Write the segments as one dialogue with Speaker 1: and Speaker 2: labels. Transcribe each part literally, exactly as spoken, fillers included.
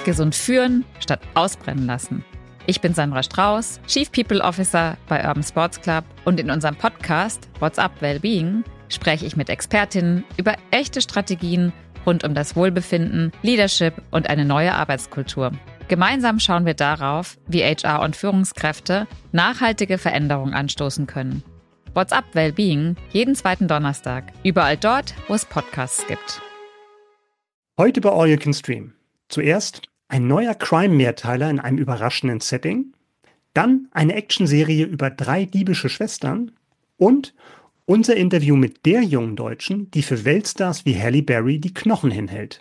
Speaker 1: Gesund führen statt ausbrennen lassen. Ich bin Sandra Strauß, Chief People Officer bei Urban Sports Club und in unserem Podcast What's Up Wellbeing spreche ich mit Expertinnen über echte Strategien rund um das Wohlbefinden, Leadership und eine neue Arbeitskultur. Gemeinsam schauen wir darauf, wie H R und Führungskräfte nachhaltige Veränderungen anstoßen können. What's Up Wellbeing jeden zweiten Donnerstag, überall dort, wo es Podcasts gibt.
Speaker 2: Heute bei All You Can Stream. Zuerst ein neuer Crime-Mehrteiler in einem überraschenden Setting, dann eine Actionserie über drei diebische Schwestern und unser Interview mit der jungen Deutschen, die für Weltstars wie Halle Berry die Knochen hinhält.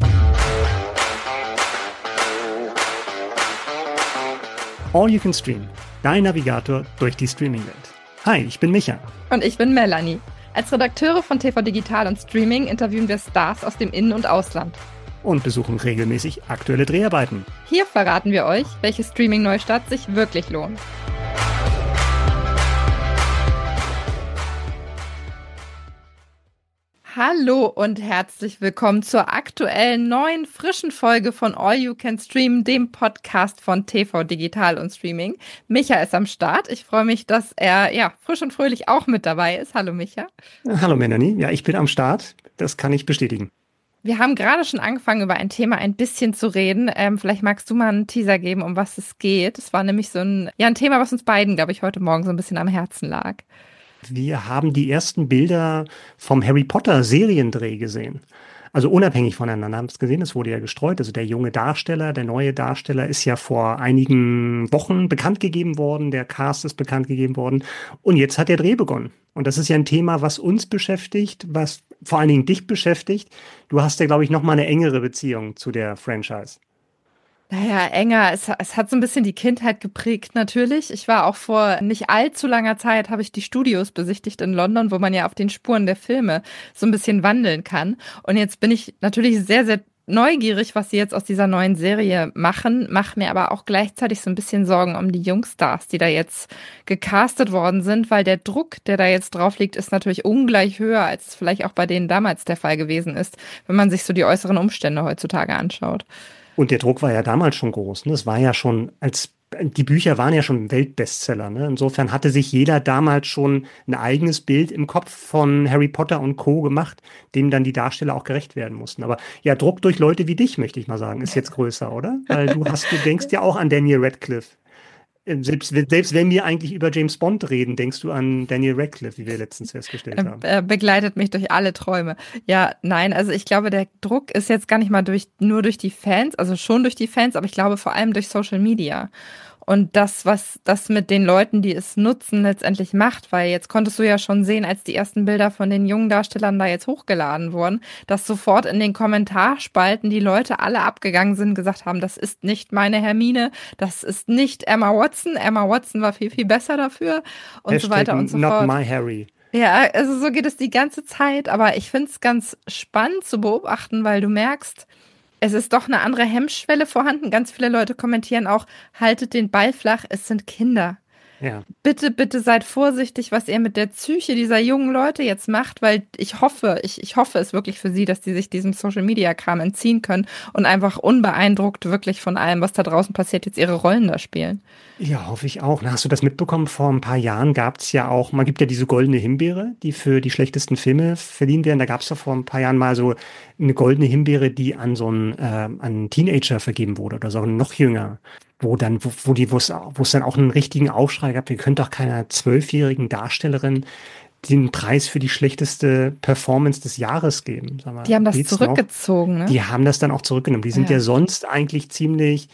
Speaker 2: All You Can Stream, dein Navigator durch die Streaming-Welt. Hi, ich bin Micha.
Speaker 3: Und ich bin Melanie. Als Redakteure von T V Digital und Streaming interviewen wir Stars aus dem In- und Ausland.
Speaker 2: Und besuchen regelmäßig aktuelle Dreharbeiten.
Speaker 3: Hier verraten wir euch, welche Streaming-Neustart sich wirklich lohnt. Hallo und herzlich willkommen zur aktuellen neuen frischen Folge von All You Can Stream, dem Podcast von T V Digital und Streaming. Micha ist am Start. Ich freue mich, dass er ja frisch und fröhlich auch mit dabei ist. Hallo Micha.
Speaker 2: Hallo Melanie. Ja, ich bin am Start. Das kann ich bestätigen.
Speaker 3: Wir haben gerade schon angefangen, über ein Thema ein bisschen zu reden. Ähm, vielleicht magst du mal einen Teaser geben, um was es geht. Es war nämlich so ein, ja, ein Thema, was uns beiden, glaube ich, heute Morgen so ein bisschen am Herzen lag.
Speaker 2: Wir haben die ersten Bilder vom Harry Potter Seriendreh gesehen. Also unabhängig voneinander haben wir es gesehen, es wurde ja gestreut. Also der junge Darsteller, der neue Darsteller ist ja vor einigen Wochen bekannt gegeben worden. Der Cast ist bekannt gegeben worden. Und jetzt hat der Dreh begonnen. Und das ist ja ein Thema, was uns beschäftigt, was vor allen Dingen dich beschäftigt. Du hast ja, glaube ich, noch mal eine engere Beziehung zu der Franchise.
Speaker 3: Naja, enger. Es, es hat so ein bisschen die Kindheit geprägt, natürlich. Ich war auch vor nicht allzu langer Zeit, habe ich die Studios besichtigt in London, wo man ja auf den Spuren der Filme so ein bisschen wandeln kann. Und jetzt bin ich natürlich sehr, sehr neugierig, was sie jetzt aus dieser neuen Serie machen, mache mir aber auch gleichzeitig so ein bisschen Sorgen um die Jungstars, die da jetzt gecastet worden sind, weil der Druck, der da jetzt drauf liegt, ist natürlich ungleich höher, als es vielleicht auch bei denen damals der Fall gewesen ist, wenn man sich so die äußeren Umstände heutzutage anschaut.
Speaker 2: Und der Druck war ja damals schon groß. Ne? Es war ja schon, als die Bücher waren ja schon Weltbestseller. Ne? Insofern hatte sich jeder damals schon ein eigenes Bild im Kopf von Harry Potter und Co. gemacht, dem dann die Darsteller auch gerecht werden mussten. Aber ja, Druck durch Leute wie dich, möchte ich mal sagen, ist jetzt größer, oder? Weil du hast, du denkst ja auch an Daniel Radcliffe. Selbst, selbst wenn wir eigentlich über James Bond reden, denkst du an Daniel Radcliffe, wie wir letztens festgestellt haben.
Speaker 3: Er begleitet mich durch alle Träume. Ja, nein, also ich glaube, der Druck ist jetzt gar nicht mal durch, nur durch die Fans, also schon durch die Fans, aber ich glaube vor allem durch Social Media. Und das, was das mit den Leuten, die es nutzen, letztendlich macht, weil jetzt konntest du ja schon sehen, als die ersten Bilder von den jungen Darstellern da jetzt hochgeladen wurden, dass sofort in den Kommentarspalten die Leute alle abgegangen sind und gesagt haben, das ist nicht meine Hermine, das ist nicht Emma Watson, Emma Watson war viel, viel besser dafür und
Speaker 2: Hashtag
Speaker 3: so weiter und so
Speaker 2: not
Speaker 3: fort.
Speaker 2: My Harry.
Speaker 3: Ja, also so geht es die ganze Zeit, aber ich finde es ganz spannend zu beobachten, weil du merkst, es ist doch eine andere Hemmschwelle vorhanden. Ganz viele Leute kommentieren auch, haltet den Ball flach, es sind Kinder.
Speaker 2: Ja.
Speaker 3: Bitte, bitte seid vorsichtig, was ihr mit der Psyche dieser jungen Leute jetzt macht, weil ich hoffe, ich, ich hoffe es wirklich für sie, dass die sich diesem Social-Media-Kram entziehen können und einfach unbeeindruckt wirklich von allem, was da draußen passiert, jetzt ihre Rollen da spielen.
Speaker 2: Ja, hoffe ich auch. Na, hast du das mitbekommen? Vor ein paar Jahren gab es ja auch, man gibt ja diese goldene Himbeere, die für die schlechtesten Filme verliehen werden. Da gab es ja vor ein paar Jahren mal so eine goldene Himbeere, die an so einen, äh, an einen Teenager vergeben wurde oder so, noch jünger. Wo dann, wo, wo die, wo es, wo es dann auch einen richtigen Aufschrei gab, ihr könnt doch keiner zwölfjährigen Darstellerin den Preis für die schlechteste Performance des Jahres geben. Sag mal,
Speaker 3: die haben das zurückgezogen,
Speaker 2: noch?
Speaker 3: ne?
Speaker 2: Die haben das dann auch zurückgenommen. Die sind ja, ja sonst eigentlich ziemlich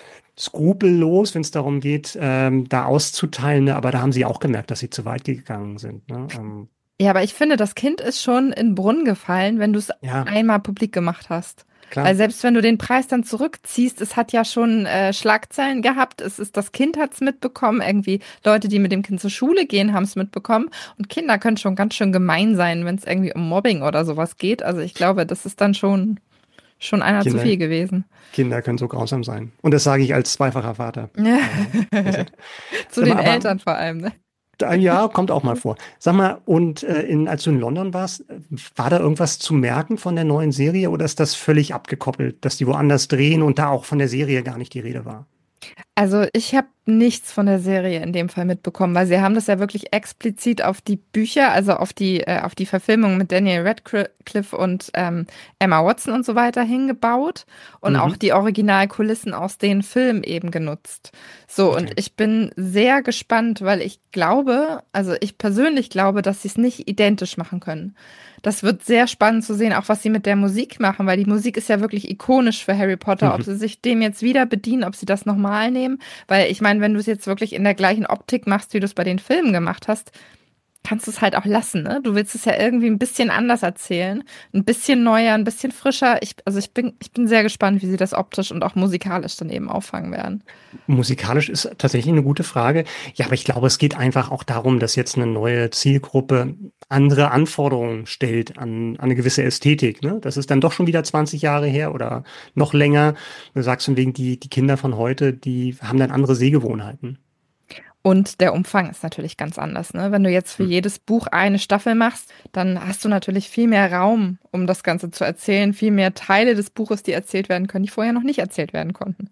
Speaker 2: skrupellos, wenn es darum geht, ähm, da auszuteilen, ne? Aber da haben sie auch gemerkt, dass sie zu weit gegangen sind. Ne? Ähm,
Speaker 3: ja, aber ich finde, das Kind ist schon in den Brunnen gefallen, wenn du es
Speaker 2: ja.
Speaker 3: einmal publik gemacht hast.
Speaker 2: Klar.
Speaker 3: Weil selbst wenn du den Preis dann zurückziehst, es hat ja schon äh, Schlagzeilen gehabt, es ist, das Kind hat's mitbekommen, irgendwie Leute, die mit dem Kind zur Schule gehen, haben es mitbekommen und Kinder können schon ganz schön gemein sein, wenn es irgendwie um Mobbing oder sowas geht. Also ich glaube, das ist dann schon, schon einer
Speaker 2: Kinder,
Speaker 3: zu viel gewesen.
Speaker 2: Kinder können so grausam sein. Und das sage ich als zweifacher Vater.
Speaker 3: Ja.
Speaker 2: Also,
Speaker 3: Zu den
Speaker 2: aber,
Speaker 3: Eltern vor allem, ne?
Speaker 2: Ja, kommt auch mal vor. Sag mal, und äh, in, als du in London warst, war da irgendwas zu merken von der neuen Serie oder ist das völlig abgekoppelt, dass die woanders drehen und da auch von der Serie gar nicht die Rede war?
Speaker 3: Also ich habe nichts von der Serie in dem Fall mitbekommen, weil sie haben das ja wirklich explizit auf die Bücher, also auf die, äh, auf die Verfilmung mit Daniel Radcliffe und ähm, Emma Watson und so weiter hingebaut und auch
Speaker 2: Mhm.
Speaker 3: die Originalkulissen aus den Filmen eben genutzt. So, und
Speaker 2: Okay.
Speaker 3: ich bin sehr gespannt, weil ich glaube, also ich persönlich glaube, dass sie es nicht identisch machen können. Das wird sehr spannend zu sehen, auch was sie mit der Musik machen, weil die Musik ist ja wirklich ikonisch für Harry Potter. Ob
Speaker 2: Mhm.
Speaker 3: sie sich dem jetzt wieder bedienen, ob sie das nochmal nehmen. Weil ich meine, wenn du es jetzt wirklich in der gleichen Optik machst, wie du es bei den Filmen gemacht hast, kannst du es halt auch lassen, ne? Du willst es ja irgendwie ein bisschen anders erzählen. Ein bisschen neuer, ein bisschen frischer. Ich, also ich bin, ich bin sehr gespannt, wie sie das optisch und auch musikalisch dann eben auffangen werden.
Speaker 2: Musikalisch ist tatsächlich eine gute Frage. Ja, aber ich glaube, es geht einfach auch darum, dass jetzt eine neue Zielgruppe andere Anforderungen stellt an, an eine gewisse Ästhetik. Ne? Das ist dann doch schon wieder zwanzig Jahre her oder noch länger. Du sagst von wegen, die, die Kinder von heute, die haben dann andere Sehgewohnheiten.
Speaker 3: Und der Umfang ist natürlich ganz anders, ne? Wenn du jetzt für
Speaker 2: Hm.
Speaker 3: jedes Buch eine Staffel machst, dann hast du natürlich viel mehr Raum, um das Ganze zu erzählen, viel mehr Teile des Buches, die erzählt werden können, die vorher noch nicht erzählt werden konnten.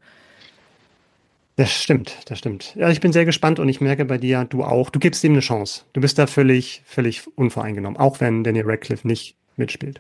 Speaker 2: Das stimmt, das stimmt. Ja, ich bin sehr gespannt und ich merke bei dir, du auch, du gibst ihm eine Chance. Du bist da völlig, völlig unvoreingenommen, auch wenn Daniel Radcliffe nicht mitspielt.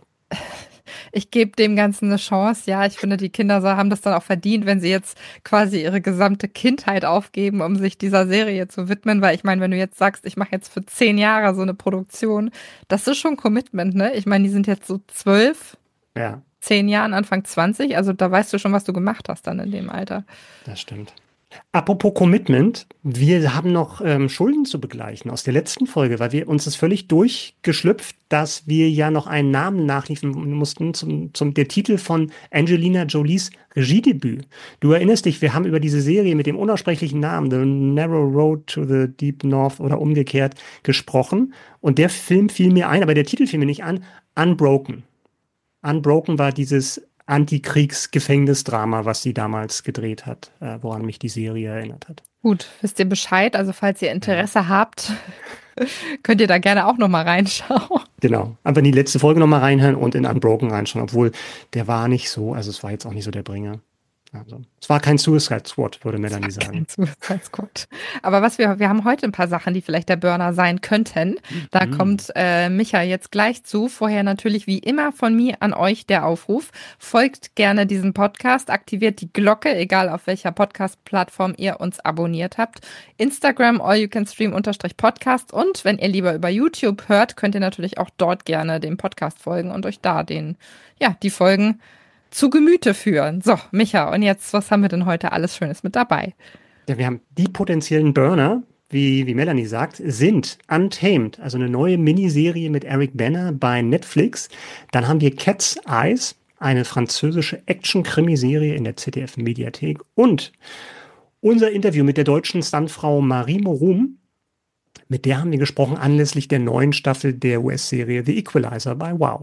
Speaker 3: Ich gebe dem Ganzen eine Chance. Ja, ich finde, die Kinder so- haben das dann auch verdient, wenn sie jetzt quasi ihre gesamte Kindheit aufgeben, um sich dieser Serie zu widmen. Weil ich meine, wenn du jetzt sagst, ich mache jetzt für zehn Jahre so eine Produktion, das ist schon ein Commitment, ne? Ich meine, die sind jetzt so zwölf,
Speaker 2: Ja,
Speaker 3: zehn Jahren, Anfang zwanzig. Also da weißt du schon, was du gemacht hast dann in dem Alter.
Speaker 2: das stimmt. Apropos Commitment, wir haben noch ähm, Schulden zu begleichen aus der letzten Folge, weil wir uns ist völlig durchgeschlüpft, dass wir ja noch einen Namen nachliefern mussten zum, zum der Titel von Angelina Jolies Regiedebüt. Du erinnerst dich, wir haben über diese Serie mit dem unaussprechlichen Namen The Narrow Road to the Deep North oder umgekehrt gesprochen und der Film fiel mir ein, aber der Titel fiel mir nicht an, Unbroken. Unbroken war dieses Antikriegs-Gefängnisdrama, was sie damals gedreht hat, äh, woran mich die Serie erinnert hat.
Speaker 3: Gut, wisst ihr Bescheid? Also falls ihr
Speaker 2: Ja.
Speaker 3: Interesse habt, könnt ihr da gerne auch noch mal reinschauen.
Speaker 2: Genau. Einfach in die letzte Folge nochmal reinhören und in Unbroken reinschauen, obwohl der war nicht so, also es war jetzt auch nicht so der Bringer. Also, es war kein Suicide Squad, würde Melanie sagen.
Speaker 3: Kein Suicide Squad. Aber was wir, wir haben heute ein paar Sachen, die vielleicht der Burner sein könnten. Da
Speaker 2: Mhm.
Speaker 3: kommt äh, Micha jetzt gleich zu. Vorher natürlich wie immer von mir an euch der Aufruf. Folgt gerne diesem Podcast, aktiviert die Glocke, egal auf welcher Podcast-Plattform ihr uns abonniert habt. Instagram all you can stream unterstrich Podcast und wenn ihr lieber über YouTube hört, könnt ihr natürlich auch dort gerne dem Podcast folgen und euch da den, ja, die Folgen zu Gemüte führen. So, Micha, und jetzt, was haben wir denn heute alles Schönes mit dabei?
Speaker 2: Ja, wir haben die potenziellen Burner, wie, wie Melanie sagt, sind Untamed, also eine neue Miniserie mit Eric Banner bei Netflix. Dann haben wir Cat's Eyes, eine französische Action-Krimiserie in der Z D F-Mediathek. Und unser Interview mit der deutschen Stuntfrau Marie Morum, mit der haben wir gesprochen anlässlich der neuen Staffel der U S-Serie The Equalizer bei Wow.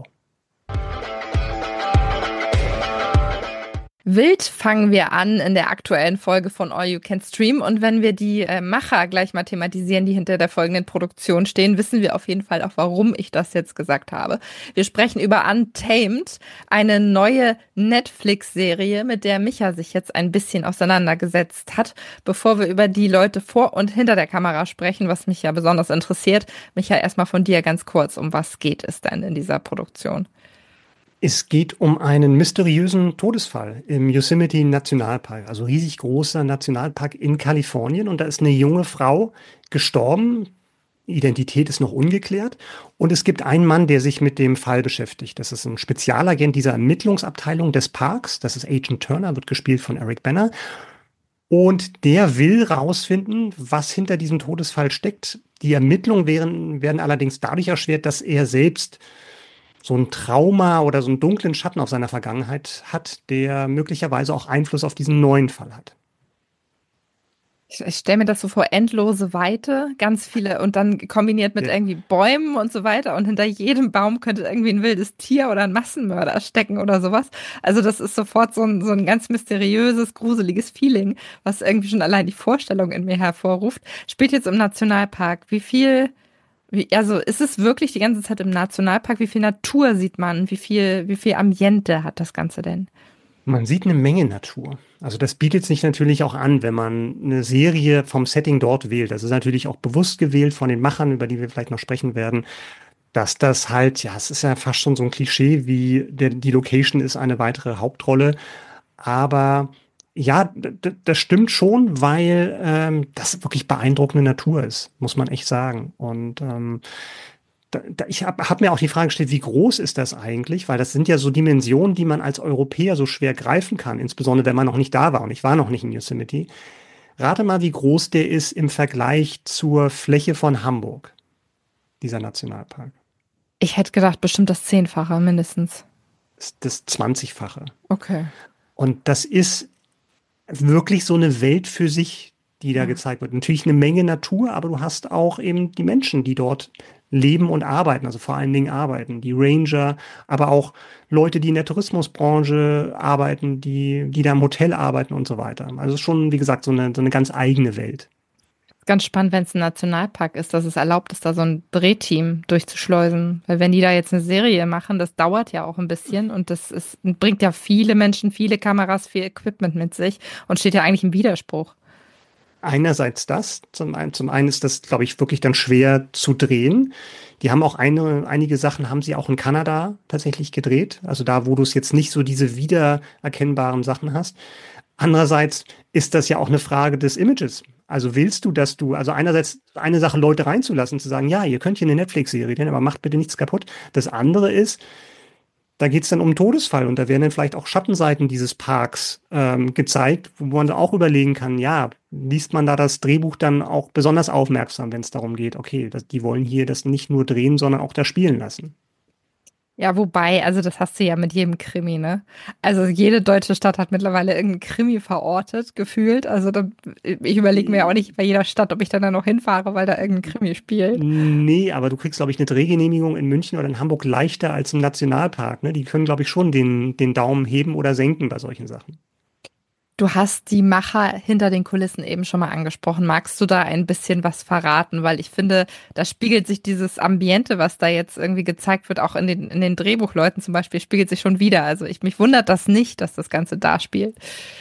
Speaker 3: Wild fangen wir an in der aktuellen Folge von All You Can Stream. Und wenn wir die äh, Macher gleich mal thematisieren, die hinter der folgenden Produktion stehen, wissen wir auf jeden Fall auch, warum ich das jetzt gesagt habe. Wir sprechen über Untamed, eine neue Netflix-Serie, mit der Micha sich jetzt ein bisschen auseinandergesetzt hat. Bevor wir über die Leute vor und hinter der Kamera sprechen, was mich ja besonders interessiert, Micha, erstmal von dir ganz kurz, um was geht es denn in dieser Produktion?
Speaker 2: Es geht um einen mysteriösen Todesfall im Yosemite Nationalpark, also riesig großer Nationalpark in Kalifornien. Und da ist eine junge Frau gestorben. Identität ist noch ungeklärt. Und es gibt einen Mann, der sich mit dem Fall beschäftigt. Das ist ein Spezialagent dieser Ermittlungsabteilung des Parks. Das ist Agent Turner, wird gespielt von Eric Banner. Und der will rausfinden, was hinter diesem Todesfall steckt. Die Ermittlungen werden, werden allerdings dadurch erschwert, dass er selbst so ein Trauma oder so einen dunklen Schatten auf seiner Vergangenheit hat, der möglicherweise auch Einfluss auf diesen neuen Fall hat.
Speaker 3: Ich, ich stelle mir das so vor, endlose Weite, ganz viele und dann kombiniert mit
Speaker 2: Ja.
Speaker 3: irgendwie Bäumen und so weiter und hinter jedem Baum könnte irgendwie ein wildes Tier oder ein Massenmörder stecken oder sowas. Also das ist sofort so ein, so ein ganz mysteriöses, gruseliges Feeling, was irgendwie schon allein die Vorstellung in mir hervorruft. Spielt jetzt im Nationalpark. Wie viel, wie, also ist es wirklich die ganze Zeit im Nationalpark? Wie viel Natur sieht man? Wie viel, wie viel Ambiente hat das Ganze denn?
Speaker 2: Man sieht eine Menge Natur. Also das bietet sich natürlich auch an, wenn man eine Serie vom Setting dort wählt. Das ist natürlich auch bewusst gewählt von den Machern, über die wir vielleicht noch sprechen werden, dass das halt, ja, es ist ja fast schon so ein Klischee, wie der, die Location ist eine weitere Hauptrolle. Aber ja, d- d- das stimmt schon, weil ähm, das wirklich beeindruckende Natur ist, muss man echt sagen. Und ähm, da, da, ich habe hab mir auch die Frage gestellt, wie groß ist das eigentlich? Weil das sind ja so Dimensionen, die man als Europäer so schwer greifen kann, insbesondere wenn man noch nicht da war. Und ich war noch nicht in Yosemite. Rate mal, wie groß der ist im Vergleich zur Fläche von Hamburg, dieser Nationalpark.
Speaker 3: Ich hätte gedacht, bestimmt das Zehnfache mindestens.
Speaker 2: Das ist das zwanzigfache.
Speaker 3: Okay.
Speaker 2: Und das ist wirklich so eine Welt für sich, die da
Speaker 3: Ja.
Speaker 2: gezeigt wird. Natürlich eine Menge Natur, aber du hast auch eben die Menschen, die dort leben und arbeiten, also vor allen Dingen arbeiten, die Ranger, aber auch Leute, die in der Tourismusbranche arbeiten, die, die da im Hotel arbeiten und so weiter. Also es ist schon, wie gesagt, so eine, so eine ganz eigene Welt.
Speaker 3: Ganz spannend, wenn es ein Nationalpark ist, dass es erlaubt ist, da so ein Drehteam durchzuschleusen. Weil wenn die da jetzt eine Serie machen, das dauert ja auch ein bisschen und das ist, bringt ja viele Menschen, viele Kameras, viel Equipment mit sich und steht ja eigentlich im Widerspruch.
Speaker 2: Einerseits das, zum einen, zum einen ist das, glaube ich, wirklich dann schwer zu drehen. Die haben auch eine, einige Sachen haben sie auch in Kanada tatsächlich gedreht. Also da, wo du es jetzt nicht so diese wiedererkennbaren Sachen hast. Andererseits ist das ja auch eine Frage des Images. Also willst du, dass du, also einerseits eine Sache, Leute reinzulassen, zu sagen, ja, ihr könnt hier eine Netflix-Serie drehen, aber macht bitte nichts kaputt. Das andere ist, da geht es dann um einen Todesfall und da werden dann vielleicht auch Schattenseiten dieses Parks ähm, gezeigt, wo man auch überlegen kann, ja, liest man da das Drehbuch dann auch besonders aufmerksam, wenn es darum geht, okay, das, die wollen hier das nicht nur drehen, sondern auch da spielen lassen.
Speaker 3: Ja, wobei, also das hast du ja mit jedem Krimi, ne? Also jede deutsche Stadt hat mittlerweile irgendeinen Krimi verortet, gefühlt. Also da, ich überlege mir auch nicht bei jeder Stadt, ob ich dann da noch hinfahre, weil da irgendein Krimi spielt.
Speaker 2: Nee, aber du kriegst, glaube ich, eine Drehgenehmigung in München oder in Hamburg leichter als im Nationalpark. Ne? Die können, glaube ich, schon den, den Daumen heben oder senken bei solchen Sachen.
Speaker 3: Du hast die Macher hinter den Kulissen eben schon mal angesprochen. Magst du da ein bisschen was verraten? Weil ich finde, da spiegelt sich dieses Ambiente, was da jetzt irgendwie gezeigt wird, auch in den, in den Drehbuchleuten zum Beispiel, spiegelt sich schon wieder. Also ich, mich wundert das nicht, dass das Ganze da spielt.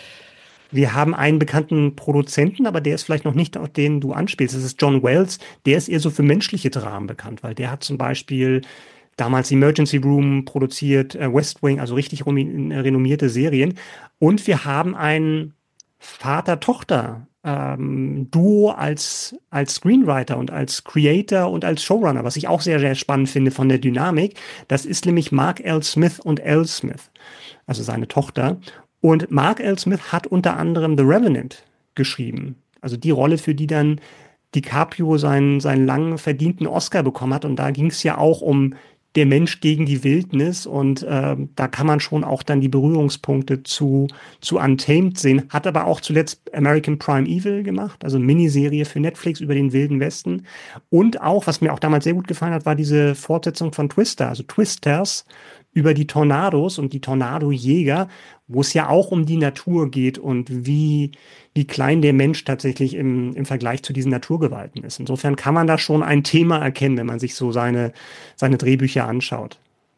Speaker 2: Wir haben einen bekannten Produzenten, aber der ist vielleicht noch nicht auf den du anspielst. Das ist John Wells. Der ist eher so für menschliche Dramen bekannt, weil der hat zum Beispiel damals Emergency Room produziert, äh, West Wing, also richtig renommierte Serien. Und wir haben ein Vater-Tochter ähm, Duo als, als Screenwriter und als Creator und als Showrunner, was ich auch sehr, sehr spannend finde von der Dynamik. Das ist nämlich Mark L. Smith und Elle Smith, also seine Tochter. Und Mark L. Smith hat unter anderem The Revenant geschrieben. Also die Rolle, für die dann DiCaprio seinen, seinen lang verdienten Oscar bekommen hat. Und da ging es ja auch um der Mensch gegen die Wildnis. Und äh, da kann man schon auch dann die Berührungspunkte zu, zu Untamed sehen. Hat aber auch zuletzt American Prime Evil gemacht, also eine Miniserie für Netflix über den Wilden Westen. Und auch, was mir auch damals sehr gut gefallen hat, war diese Fortsetzung von Twister, also Twisters, über die Tornados und die Tornadojäger, wo es ja auch um die Natur geht und wie, wie klein der Mensch tatsächlich im, im Vergleich zu diesen Naturgewalten ist. Insofern kann man da schon ein Thema erkennen, wenn man sich so seine, seine Drehbücher anschaut.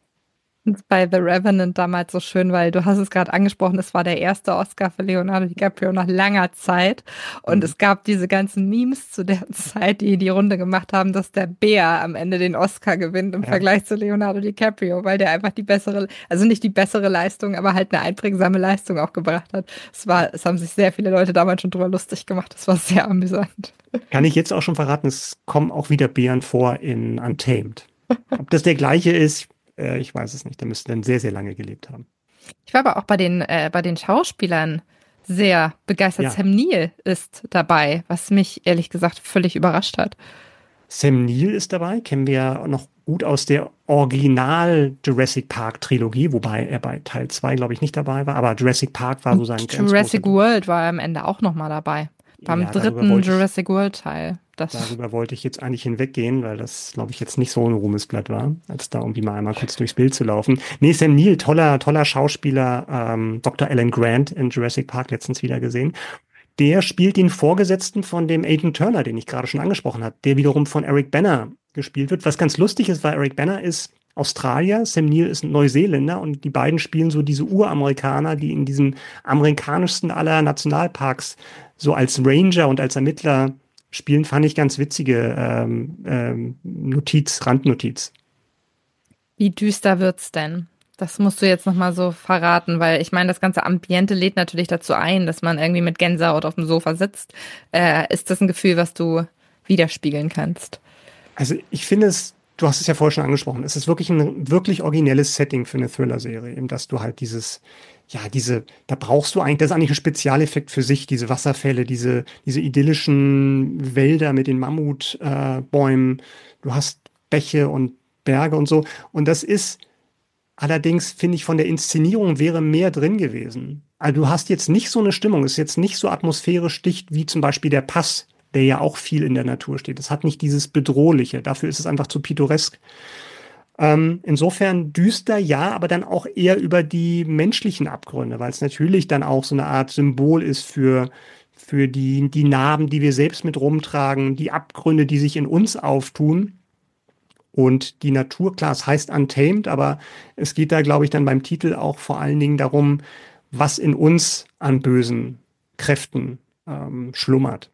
Speaker 3: Bei The Revenant damals so schön, weil du hast es gerade angesprochen, es war der erste Oscar für Leonardo DiCaprio nach langer Zeit und mhm. es gab diese ganzen Memes zu der Zeit, die die Runde gemacht haben, dass der Bär am Ende den Oscar gewinnt im ja. Vergleich zu Leonardo DiCaprio, weil der einfach die bessere, also nicht die bessere Leistung, aber halt eine einprägsame Leistung auch gebracht hat. Es war, es haben sich sehr viele Leute damals schon drüber lustig gemacht, das war sehr amüsant.
Speaker 2: Kann ich jetzt auch schon verraten, es kommen auch wieder Bären vor in Untamed. Ob das der gleiche ist, ich weiß es nicht, der müsste dann sehr, sehr lange gelebt haben.
Speaker 3: Ich war aber auch bei den, äh, bei den Schauspielern sehr begeistert. Ja. Sam Neill ist dabei, was mich ehrlich gesagt völlig überrascht hat.
Speaker 2: Sam Neill ist dabei, kennen wir ja noch gut aus der Original Jurassic Park Trilogie, wobei er bei Teil zwei, glaube ich, nicht dabei war, aber Jurassic Park war so sein
Speaker 3: Jurassic World war er am Ende auch nochmal dabei. Beim
Speaker 2: Ja,
Speaker 3: dritten Jurassic World Teil. Das
Speaker 2: Darüber wollte ich jetzt eigentlich hinweggehen, weil das, glaube ich, jetzt nicht so ein Ruhmesblatt war, als da irgendwie mal einmal kurz durchs Bild zu laufen. Nee, Sam Neill, toller, toller Schauspieler, ähm, Doktor Alan Grant in Jurassic Park letztens wieder gesehen. Der spielt den Vorgesetzten von dem Agent Turner, den ich gerade schon angesprochen habe, der wiederum von Eric Bana gespielt wird. Was ganz lustig ist, weil Eric Bana ist Australier, Sam Neill ist ein Neuseeländer und die beiden spielen so diese Uramerikaner, die in diesem amerikanischsten aller Nationalparks so als Ranger und als Ermittler spielen, fand ich ganz witzige ähm, ähm, Notiz, Randnotiz.
Speaker 3: Wie düster wird's denn? Das musst du jetzt nochmal so verraten, weil ich meine, das ganze Ambiente lädt natürlich dazu ein, dass man irgendwie mit Gänsehaut auf dem Sofa sitzt. Äh, ist das ein Gefühl, was du widerspiegeln kannst?
Speaker 2: Also ich finde es, du hast es ja vorher schon angesprochen, es ist wirklich ein wirklich originelles Setting für eine Thriller-Serie, eben dass du halt dieses, ja, diese, da brauchst du eigentlich, das ist eigentlich ein Spezialeffekt für sich, diese Wasserfälle, diese, diese idyllischen Wälder mit den Mammutbäumen, äh, du hast Bäche und Berge und so. Und das ist allerdings, finde ich, von der Inszenierung wäre mehr drin gewesen. Also du hast jetzt nicht so eine Stimmung, es ist jetzt nicht so atmosphärisch dicht wie zum Beispiel der Pass, der ja auch viel in der Natur steht. Es hat nicht dieses Bedrohliche, dafür ist es einfach zu pittoresk. Ähm, insofern düster, ja, aber dann auch eher über die menschlichen Abgründe, weil es natürlich dann auch so eine Art Symbol ist für, für die, die Narben, die wir selbst mit rumtragen, die Abgründe, die sich in uns auftun. Und die Natur, klar, es heißt Untamed, aber es geht da, glaube ich, dann beim Titel auch vor allen Dingen darum, was in uns an bösen Kräften ähm, schlummert.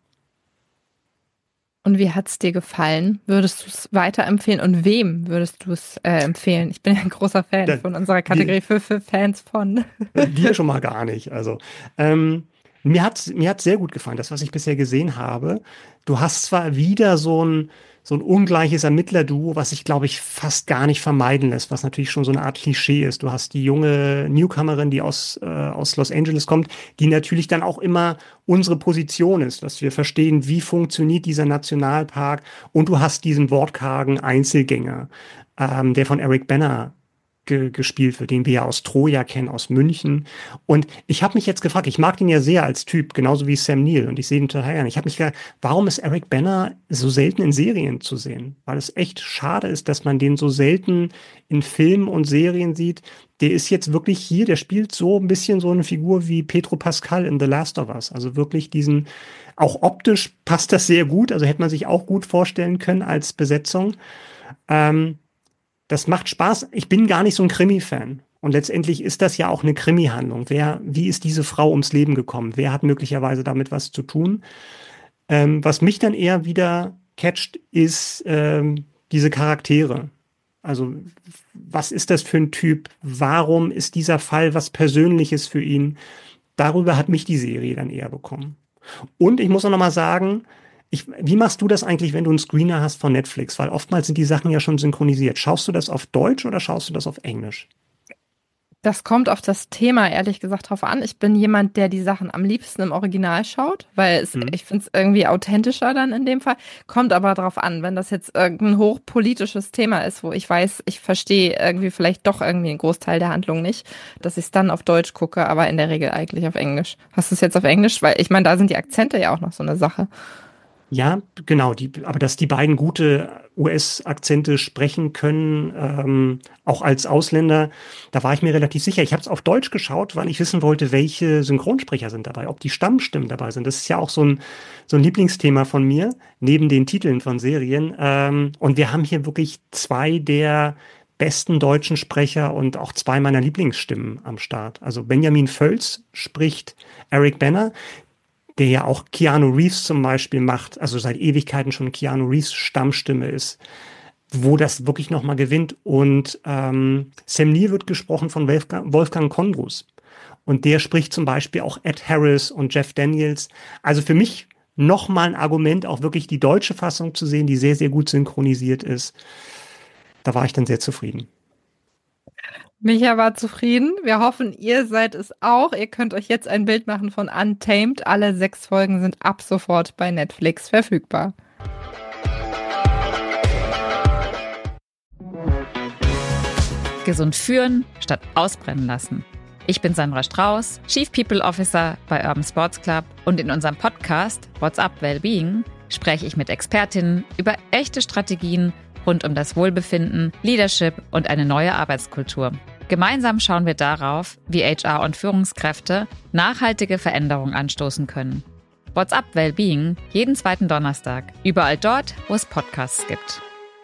Speaker 3: Und wie hat's dir gefallen? Würdest du es weiterempfehlen und wem würdest du es äh, empfehlen? Ich bin ja ein großer Fan da, von unserer Kategorie für, für Fans von.
Speaker 2: Dir schon mal gar nicht. Also ähm, mir hat's mir hat's sehr gut gefallen, das, was ich bisher gesehen habe. Du hast zwar wieder so ein so ein ungleiches Ermittlerduo, was sich, glaube ich, fast gar nicht vermeiden lässt, was natürlich schon so eine Art Klischee ist. Du hast die junge Newcomerin, die aus, äh, aus Los Angeles kommt, die natürlich dann auch immer unsere Position ist, dass wir verstehen, wie funktioniert dieser Nationalpark. Und du hast diesen wortkargen Einzelgänger, ähm, der von Eric Bana ge- gespielt wird, den wir ja aus Troja kennen, aus München. Und ich habe mich jetzt gefragt, ich mag den ja sehr als Typ, genauso wie Sam Neill, und ich sehe ihn total gerne. Ich habe mich gefragt, warum ist Eric Bana so selten in Serien zu sehen? Weil es echt schade ist, dass man den so selten in Filmen und Serien sieht. Der ist jetzt wirklich hier, der spielt so ein bisschen so eine Figur wie Pedro Pascal in The Last of Us. Also wirklich diesen, auch optisch passt das sehr gut, also hätte man sich auch gut vorstellen können als Besetzung. Ähm, Das macht Spaß. Ich bin gar nicht so ein Krimi-Fan. Und letztendlich ist das ja auch eine Krimi-Handlung. Wer, wie ist diese Frau ums Leben gekommen? Wer hat möglicherweise damit was zu tun? Ähm, was mich dann eher wieder catcht, ist ähm, diese Charaktere. Also, was ist das für ein Typ? Warum ist dieser Fall was Persönliches für ihn? Darüber hat mich die Serie dann eher bekommen. Und ich muss auch noch mal sagen, Ich, wie machst du das eigentlich, wenn du einen Screener hast von Netflix? Weil oftmals sind die Sachen ja schon synchronisiert. Schaust du das auf Deutsch oder schaust du das auf Englisch?
Speaker 3: Das kommt auf das Thema, ehrlich gesagt, drauf an. Ich bin jemand, der die Sachen am liebsten im Original schaut, weil es, hm. ich finde es irgendwie authentischer dann in dem Fall. Kommt aber drauf an, wenn das jetzt irgendein hochpolitisches Thema ist, wo ich weiß, ich verstehe irgendwie vielleicht doch irgendwie einen Großteil der Handlung nicht, dass ich es dann auf Deutsch gucke, aber in der Regel eigentlich auf Englisch. Hast du es jetzt auf Englisch? Weil ich meine, da sind die Akzente ja auch noch so eine Sache.
Speaker 2: Ja, genau, die, aber dass die beiden gute U S-Akzente sprechen können, ähm, auch als Ausländer, da war ich mir relativ sicher. Ich habe es auf Deutsch geschaut, weil ich wissen wollte, welche Synchronsprecher sind dabei, ob die Stammstimmen dabei sind. Das ist ja auch so ein, so ein Lieblingsthema von mir, neben den Titeln von Serien. Ähm, und wir haben hier wirklich zwei der besten deutschen Sprecher und auch zwei meiner Lieblingsstimmen am Start. Also Benjamin Völz spricht Eric Bana, der ja auch Keanu Reeves zum Beispiel macht, also seit Ewigkeiten schon Keanu Reeves Stammstimme ist, wo das wirklich nochmal gewinnt. Und ähm, Sam Neill wird gesprochen von Wolfgang, Wolfgang Kondrus. Und der spricht zum Beispiel auch Ed Harris und Jeff Daniels. Also für mich nochmal ein Argument, auch wirklich die deutsche Fassung zu sehen, die sehr, sehr gut synchronisiert ist. Da war ich dann sehr zufrieden.
Speaker 3: Micha war zufrieden. Wir hoffen, ihr seid es auch. Ihr könnt euch jetzt ein Bild machen von Untamed. Alle sechs Folgen sind ab sofort bei Netflix verfügbar.
Speaker 1: Gesund führen statt ausbrennen lassen. Ich bin Sandra Strauß, Chief People Officer bei Urban Sports Club, und in unserem Podcast What's Up Wellbeing spreche ich mit Expertinnen über echte Strategien rund um das Wohlbefinden, Leadership und eine neue Arbeitskultur. Gemeinsam schauen wir darauf, wie H R und Führungskräfte nachhaltige Veränderungen anstoßen können. What's Up Wellbeing, jeden zweiten Donnerstag, überall dort, wo es Podcasts gibt.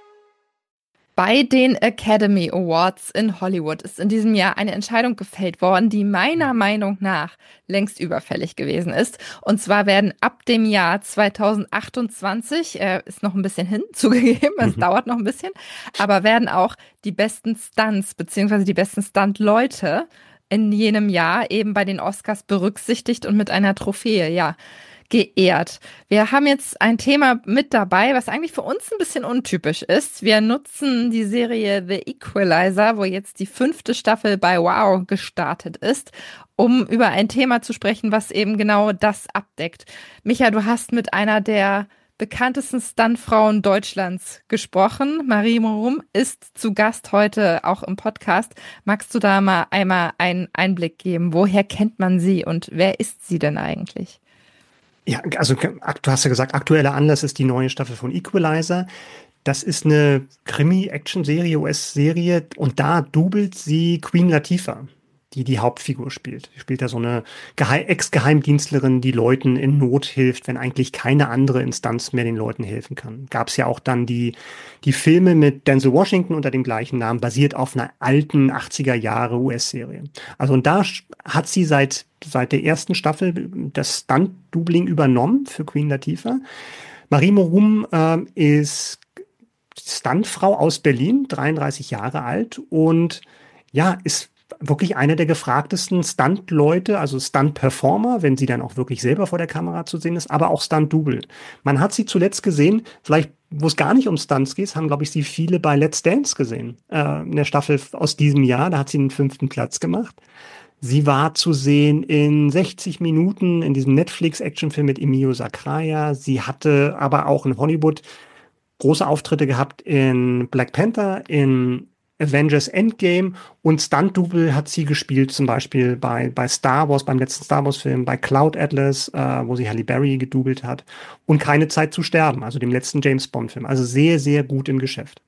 Speaker 3: Bei den Academy Awards in Hollywood ist in diesem Jahr eine Entscheidung gefällt worden, die meiner Meinung nach längst überfällig gewesen ist. Und zwar werden ab dem Jahr zweitausendachtundzwanzig, äh, ist noch ein bisschen hin, zugegeben, es mhm. dauert noch ein bisschen, aber werden auch die besten Stunts bzw. die besten Stunt-Leute in jenem Jahr eben bei den Oscars berücksichtigt und mit einer Trophäe, ja, geehrt. Wir haben jetzt ein Thema mit dabei, was eigentlich für uns ein bisschen untypisch ist. Wir nutzen die Serie The Equalizer, wo jetzt die fünfte Staffel bei Wow gestartet ist, um über ein Thema zu sprechen, was eben genau das abdeckt. Micha, du hast mit einer der bekanntesten Stuntfrauen Deutschlands gesprochen. Marie Morum ist zu Gast heute auch im Podcast. Magst du da mal einmal einen Einblick geben? Woher kennt man sie und wer ist sie denn eigentlich?
Speaker 2: Ja, also du hast ja gesagt, aktueller Anlass ist die neue Staffel von Equalizer. Das ist eine Krimi-Action-Serie, U S-Serie, und da dubelt sie Queen Latifah, die die Hauptfigur spielt. Sie spielt da so eine Geheim- Ex-Geheimdienstlerin, die Leuten in Not hilft, wenn eigentlich keine andere Instanz mehr den Leuten helfen kann. Gab es ja auch dann die, die Filme mit Denzel Washington unter dem gleichen Namen, basiert auf einer alten achtziger Jahre U S-Serie. Also und da hat sie seit, seit der ersten Staffel das Stunt-Doubling übernommen für Queen Latifah. Marie Morum äh, ist Stuntfrau aus Berlin, dreiunddreißig Jahre alt, und ja, ist wirklich einer der gefragtesten Stunt-Leute, also Stunt-Performer, wenn sie dann auch wirklich selber vor der Kamera zu sehen ist, aber auch Stunt-Double. Man hat sie zuletzt gesehen, vielleicht, wo es gar nicht um Stunts geht, haben, glaube ich, sie viele bei Let's Dance gesehen, äh, in der Staffel aus diesem Jahr, da hat sie den fünften Platz gemacht. Sie war zu sehen in sechzig Minuten in diesem Netflix-Actionfilm mit Emilio Sacraia. Sie hatte aber auch in Hollywood große Auftritte gehabt in Black Panther, in Avengers Endgame, und Stunt-Double hat sie gespielt, zum Beispiel bei, bei Star Wars, beim letzten Star Wars-Film, bei Cloud Atlas, äh, wo sie Halle Berry gedoubelt hat, und Keine Zeit zu sterben, also dem letzten James-Bond-Film. Also sehr, sehr gut im Geschäft.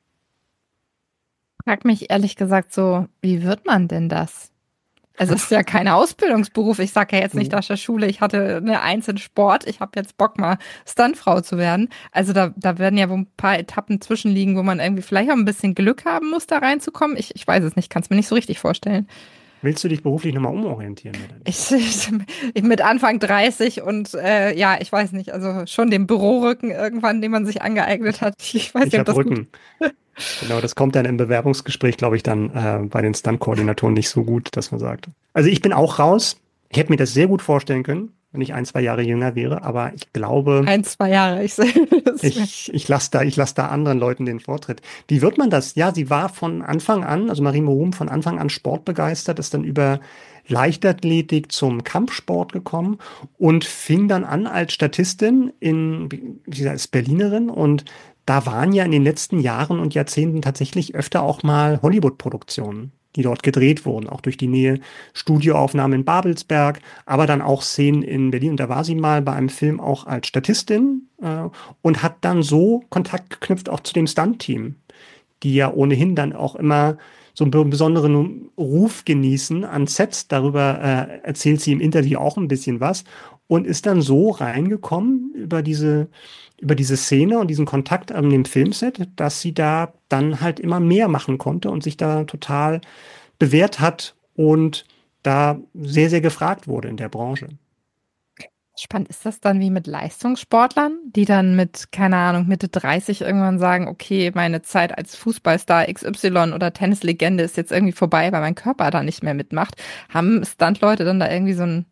Speaker 3: Ich frag mich ehrlich gesagt so, wie wird man denn das? Also es ist ja kein Ausbildungsberuf. Ich sage ja jetzt nicht aus der Schule, ich hatte eine Eins in Sport, ich habe jetzt Bock, mal Stuntfrau zu werden. Also da, da werden ja wohl ein paar Etappen zwischenliegen, wo man irgendwie vielleicht auch ein bisschen Glück haben muss, da reinzukommen. Ich, ich weiß es nicht, kann es mir nicht so richtig vorstellen.
Speaker 2: Willst du dich beruflich nochmal umorientieren?
Speaker 3: Ich, ich mit Anfang dreißig und äh, ja, ich weiß nicht, also schon den Bürorücken irgendwann, den man sich angeeignet hat. Ich weiß
Speaker 2: ich
Speaker 3: nicht, ob das
Speaker 2: Rücken. Gut. Genau, das kommt dann im Bewerbungsgespräch, glaube ich, dann äh, bei den Stunt-Koordinatoren nicht so gut, dass man sagt. Also ich bin auch raus. Ich hätte mir das sehr gut vorstellen können, wenn ich ein, zwei Jahre jünger wäre, aber ich glaube...
Speaker 3: Ein, zwei Jahre, ich sehe das.
Speaker 2: Ich, ich lasse da, ich lass da anderen Leuten den Vortritt. Wie wird man das? Ja, sie war von Anfang an, also Marie Morum von Anfang an sportbegeistert, ist dann über Leichtathletik zum Kampfsport gekommen und fing dann an als Statistin in, wie gesagt, ist Berlinerin, und da waren ja in den letzten Jahren und Jahrzehnten tatsächlich öfter auch mal Hollywood-Produktionen, die dort gedreht wurden, auch durch die Nähe Studioaufnahmen in Babelsberg, aber dann auch Szenen in Berlin. Und da war sie mal bei einem Film auch als Statistin äh, und hat dann so Kontakt geknüpft auch zu dem Stunt-Team, die ja ohnehin dann auch immer so einen besonderen Ruf genießen an Sets. Darüber äh, erzählt sie im Interview auch ein bisschen was und ist dann so reingekommen über diese über diese Szene und diesen Kontakt an dem Filmset, dass sie da dann halt immer mehr machen konnte und sich da total bewährt hat und da sehr, sehr gefragt wurde in der Branche.
Speaker 3: Spannend. Ist das dann wie mit Leistungssportlern, die dann mit, keine Ahnung, Mitte dreißig irgendwann sagen, okay, meine Zeit als Fußballstar X Y oder Tennislegende ist jetzt irgendwie vorbei, weil mein Körper da nicht mehr mitmacht. Haben Stuntleute dann da irgendwie so ein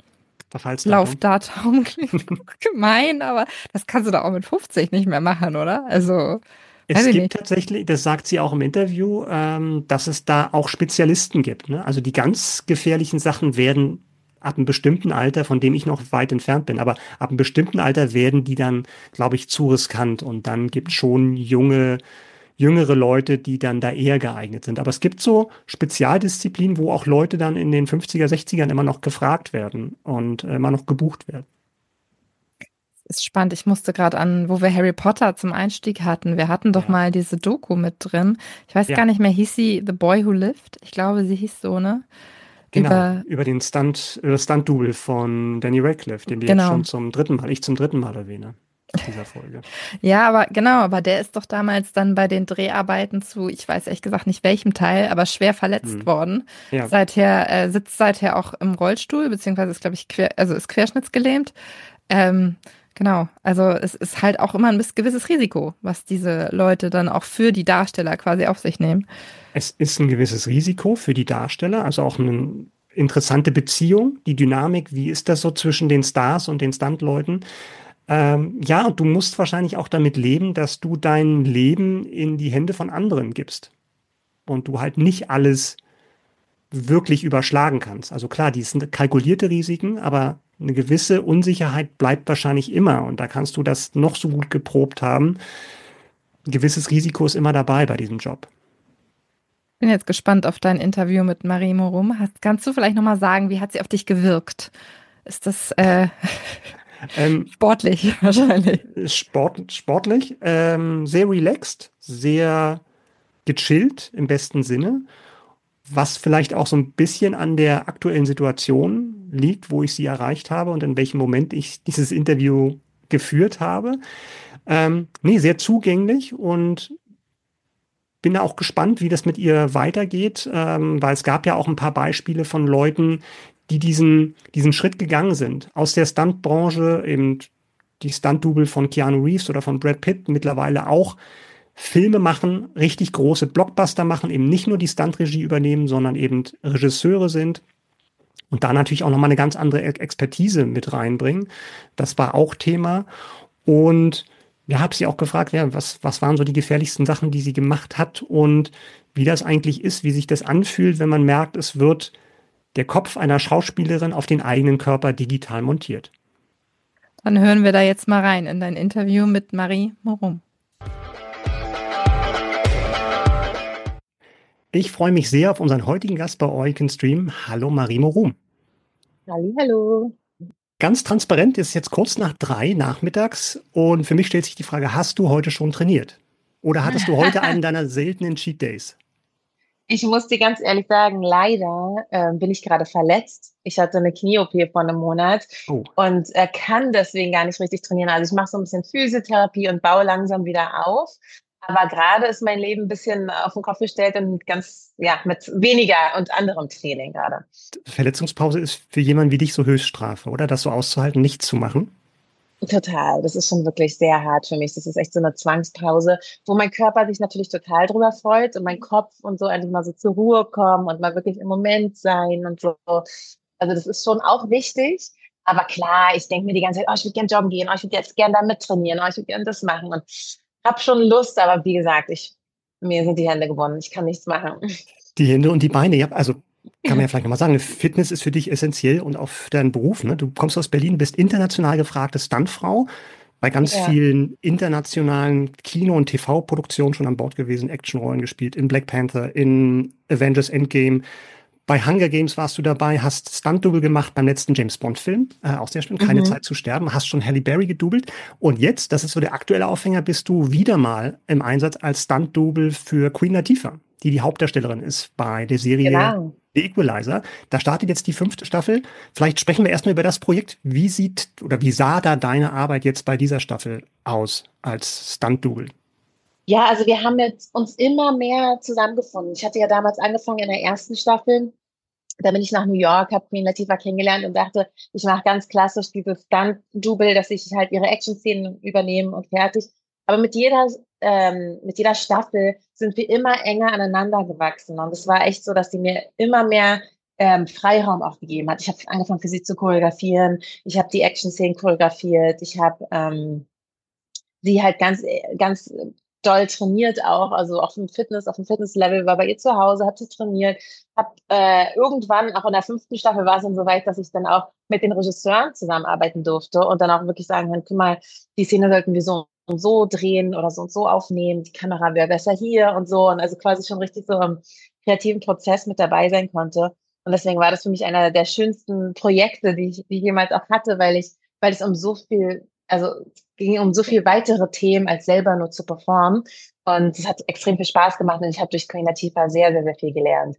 Speaker 3: Laufdatum? Klingt gemein, aber das kannst du da auch mit fünfzig nicht mehr machen, oder? Also
Speaker 2: es gibt nicht. Tatsächlich, das sagt sie auch im Interview, ähm, dass es da auch Spezialisten gibt. Ne? Also die ganz gefährlichen Sachen werden ab einem bestimmten Alter, von dem ich noch weit entfernt bin, aber ab einem bestimmten Alter werden die dann, glaube ich, zu riskant. Und dann gibt es schon junge jüngere Leute, die dann da eher geeignet sind. Aber es gibt so Spezialdisziplinen, wo auch Leute dann in den fünfziger, sechzigern immer noch gefragt werden und äh, immer noch gebucht werden.
Speaker 3: Ist spannend. Ich musste gerade an, wo wir Harry Potter zum Einstieg hatten. Wir hatten doch
Speaker 2: Ja.
Speaker 3: mal diese Doku mit drin. Ich weiß
Speaker 2: Ja.
Speaker 3: gar nicht mehr, hieß sie The Boy Who Lived? Ich glaube, sie hieß so, ne?
Speaker 2: Genau,
Speaker 3: Über,
Speaker 2: über den Stunt, über das Stunt-Double von Danny Radcliffe, den wir jetzt
Speaker 3: genau.
Speaker 2: schon zum dritten Mal, ich zum dritten Mal erwähne, in dieser Folge.
Speaker 3: Ja, aber genau, aber der ist doch damals dann bei den Dreharbeiten zu, ich weiß ehrlich gesagt nicht welchem Teil, aber schwer verletzt
Speaker 2: Hm.
Speaker 3: worden.
Speaker 2: Ja,
Speaker 3: Seither, äh, sitzt seither auch im Rollstuhl, beziehungsweise ist, glaube ich, quer, also ist querschnittsgelähmt. Ähm, genau, also es ist halt auch immer ein bis- gewisses Risiko, was diese Leute dann auch für die Darsteller quasi auf sich nehmen.
Speaker 2: es ist ein gewisses Risiko für die Darsteller, also auch eine interessante Beziehung, die Dynamik, wie ist das so zwischen den Stars und den Stuntleuten? Ähm, ja, und du musst wahrscheinlich auch damit leben, dass du dein Leben in die Hände von anderen gibst und du halt nicht alles wirklich überschlagen kannst. Also klar, die sind kalkulierte Risiken, aber eine gewisse Unsicherheit bleibt wahrscheinlich immer. Und da kannst du das noch so gut geprobt haben. Ein gewisses Risiko ist immer dabei bei diesem Job.
Speaker 3: Bin jetzt gespannt auf dein Interview mit Marie Morum. Hast, kannst du vielleicht nochmal sagen, wie hat sie auf dich gewirkt? Ist das äh,
Speaker 2: Ähm,
Speaker 3: sportlich wahrscheinlich?
Speaker 2: Sport, sportlich, ähm, sehr relaxed, sehr gechillt im besten Sinne, was vielleicht auch so ein bisschen an der aktuellen Situation liegt, wo ich sie erreicht habe und in welchem Moment ich dieses Interview geführt habe. Ähm, nee, sehr zugänglich und bin da auch gespannt, wie das mit ihr weitergeht, ähm, weil es gab ja auch ein paar Beispiele von Leuten, die diesen, diesen Schritt gegangen sind. Aus der Stuntbranche, eben die Stunt-Double von Keanu Reeves oder von Brad Pitt, mittlerweile auch Filme machen, richtig große Blockbuster machen, eben nicht nur die Stuntregie übernehmen, sondern eben Regisseure sind und da natürlich auch nochmal eine ganz andere Expertise mit reinbringen. Das war auch Thema. Und ja, habe sie auch gefragt, ja, was, was waren so die gefährlichsten Sachen, die sie gemacht hat und wie das eigentlich ist, wie sich das anfühlt, wenn man merkt, es wird der Kopf einer Schauspielerin auf den eigenen Körper digital montiert.
Speaker 3: Dann hören wir da jetzt mal rein in dein Interview mit Marie Morum.
Speaker 2: Ich freue mich sehr auf unseren heutigen Gast bei Eugen Stream. Hallo Marie Morum.
Speaker 4: Hallo.
Speaker 2: Ganz transparent ist jetzt kurz nach drei nachmittags und für mich stellt sich die Frage, hast du heute schon trainiert? Oder hattest du heute einen deiner seltenen Cheat Days?
Speaker 4: Ich muss dir ganz ehrlich sagen, leider äh, bin ich gerade verletzt. Ich hatte eine Knie-O P vor einem Monat
Speaker 2: Oh.
Speaker 4: und äh, kann deswegen gar nicht richtig trainieren. Also ich mache so ein bisschen Physiotherapie und baue langsam wieder auf. Aber gerade ist mein Leben ein bisschen auf den Kopf gestellt und ganz, ja, mit weniger und anderem Training gerade.
Speaker 2: Verletzungspause ist für jemanden wie dich so Höchststrafe, oder? Das so auszuhalten, nichts zu machen?
Speaker 4: Total. Das ist schon wirklich sehr hart für mich. Das ist echt so eine Zwangspause, wo mein Körper sich natürlich total drüber freut und mein Kopf und so endlich mal so zur Ruhe kommen und mal wirklich im Moment sein und so. Also das ist schon auch wichtig. Aber klar, ich denke mir die ganze Zeit, oh, ich würde gerne joggen gehen, oh, ich würde jetzt gerne da mittrainieren, oh, ich würde gerne das machen und habe schon Lust, aber wie gesagt, ich, mir sind die Hände gebunden, ich kann nichts machen.
Speaker 2: Die Hände und die Beine, ja, also kann man ja vielleicht nochmal sagen, Fitness ist für dich essentiell und auch für deinen Beruf. Ne? Du kommst aus Berlin, bist international gefragte Stuntfrau, bei ganz
Speaker 4: Ja.
Speaker 2: vielen internationalen Kino- und T V-Produktionen schon an Bord gewesen, Actionrollen gespielt, in Black Panther, in Avengers Endgame. Bei Hunger Games warst du dabei, hast Stunt-Double gemacht beim letzten James-Bond-Film, äh, auch sehr schön, Keine
Speaker 4: Mhm.
Speaker 2: Zeit zu sterben, hast schon Halle Berry gedoubelt. Und jetzt, das ist so der aktuelle Aufhänger, bist du wieder mal im Einsatz als Stunt-Double für Queen Latifah, die die Hauptdarstellerin ist bei der Serie
Speaker 4: Genau.
Speaker 2: The Equalizer. Da startet jetzt die fünfte Staffel. Vielleicht sprechen wir erstmal über das Projekt. Wie sieht oder wie sah da deine Arbeit jetzt bei dieser Staffel aus als Stunt-Double?
Speaker 4: Ja, also wir haben jetzt uns immer mehr zusammengefunden. Ich hatte ja damals angefangen in der ersten Staffel. Da bin ich nach New York, habe Queen Latifah kennengelernt und dachte, ich mache ganz klassisch dieses Stunt-Double, dass ich halt ihre Action-Szenen übernehme und fertig. Aber mit jeder, ähm, mit jeder Staffel sind wir immer enger aneinander gewachsen. Und es war echt so, dass sie mir immer mehr ähm, Freiraum auch gegeben hat. Ich habe angefangen, für sie zu choreografieren. Ich habe die Action-Szenen choreografiert. Ich habe ähm, sie halt ganz, ganz doll trainiert auch, also auf dem Fitness, auf dem Fitnesslevel, war bei ihr zu Hause, hat sie trainiert, hab äh, irgendwann, auch in der fünften Staffel war es dann so weit, dass ich dann auch mit den Regisseuren zusammenarbeiten durfte und dann auch wirklich sagen kann, guck mal, die Szene sollten wir so und so drehen oder so und so aufnehmen, die Kamera wäre besser hier und so und also quasi schon richtig so im kreativen Prozess mit dabei sein konnte. Und deswegen war das für mich einer der schönsten Projekte, die ich, die ich jemals auch hatte, weil ich, weil es um so viel, also es ging um so viel weitere Themen als selber nur zu performen. Und es hat extrem viel Spaß gemacht und ich habe durch Queen Latifah sehr, sehr, sehr viel gelernt.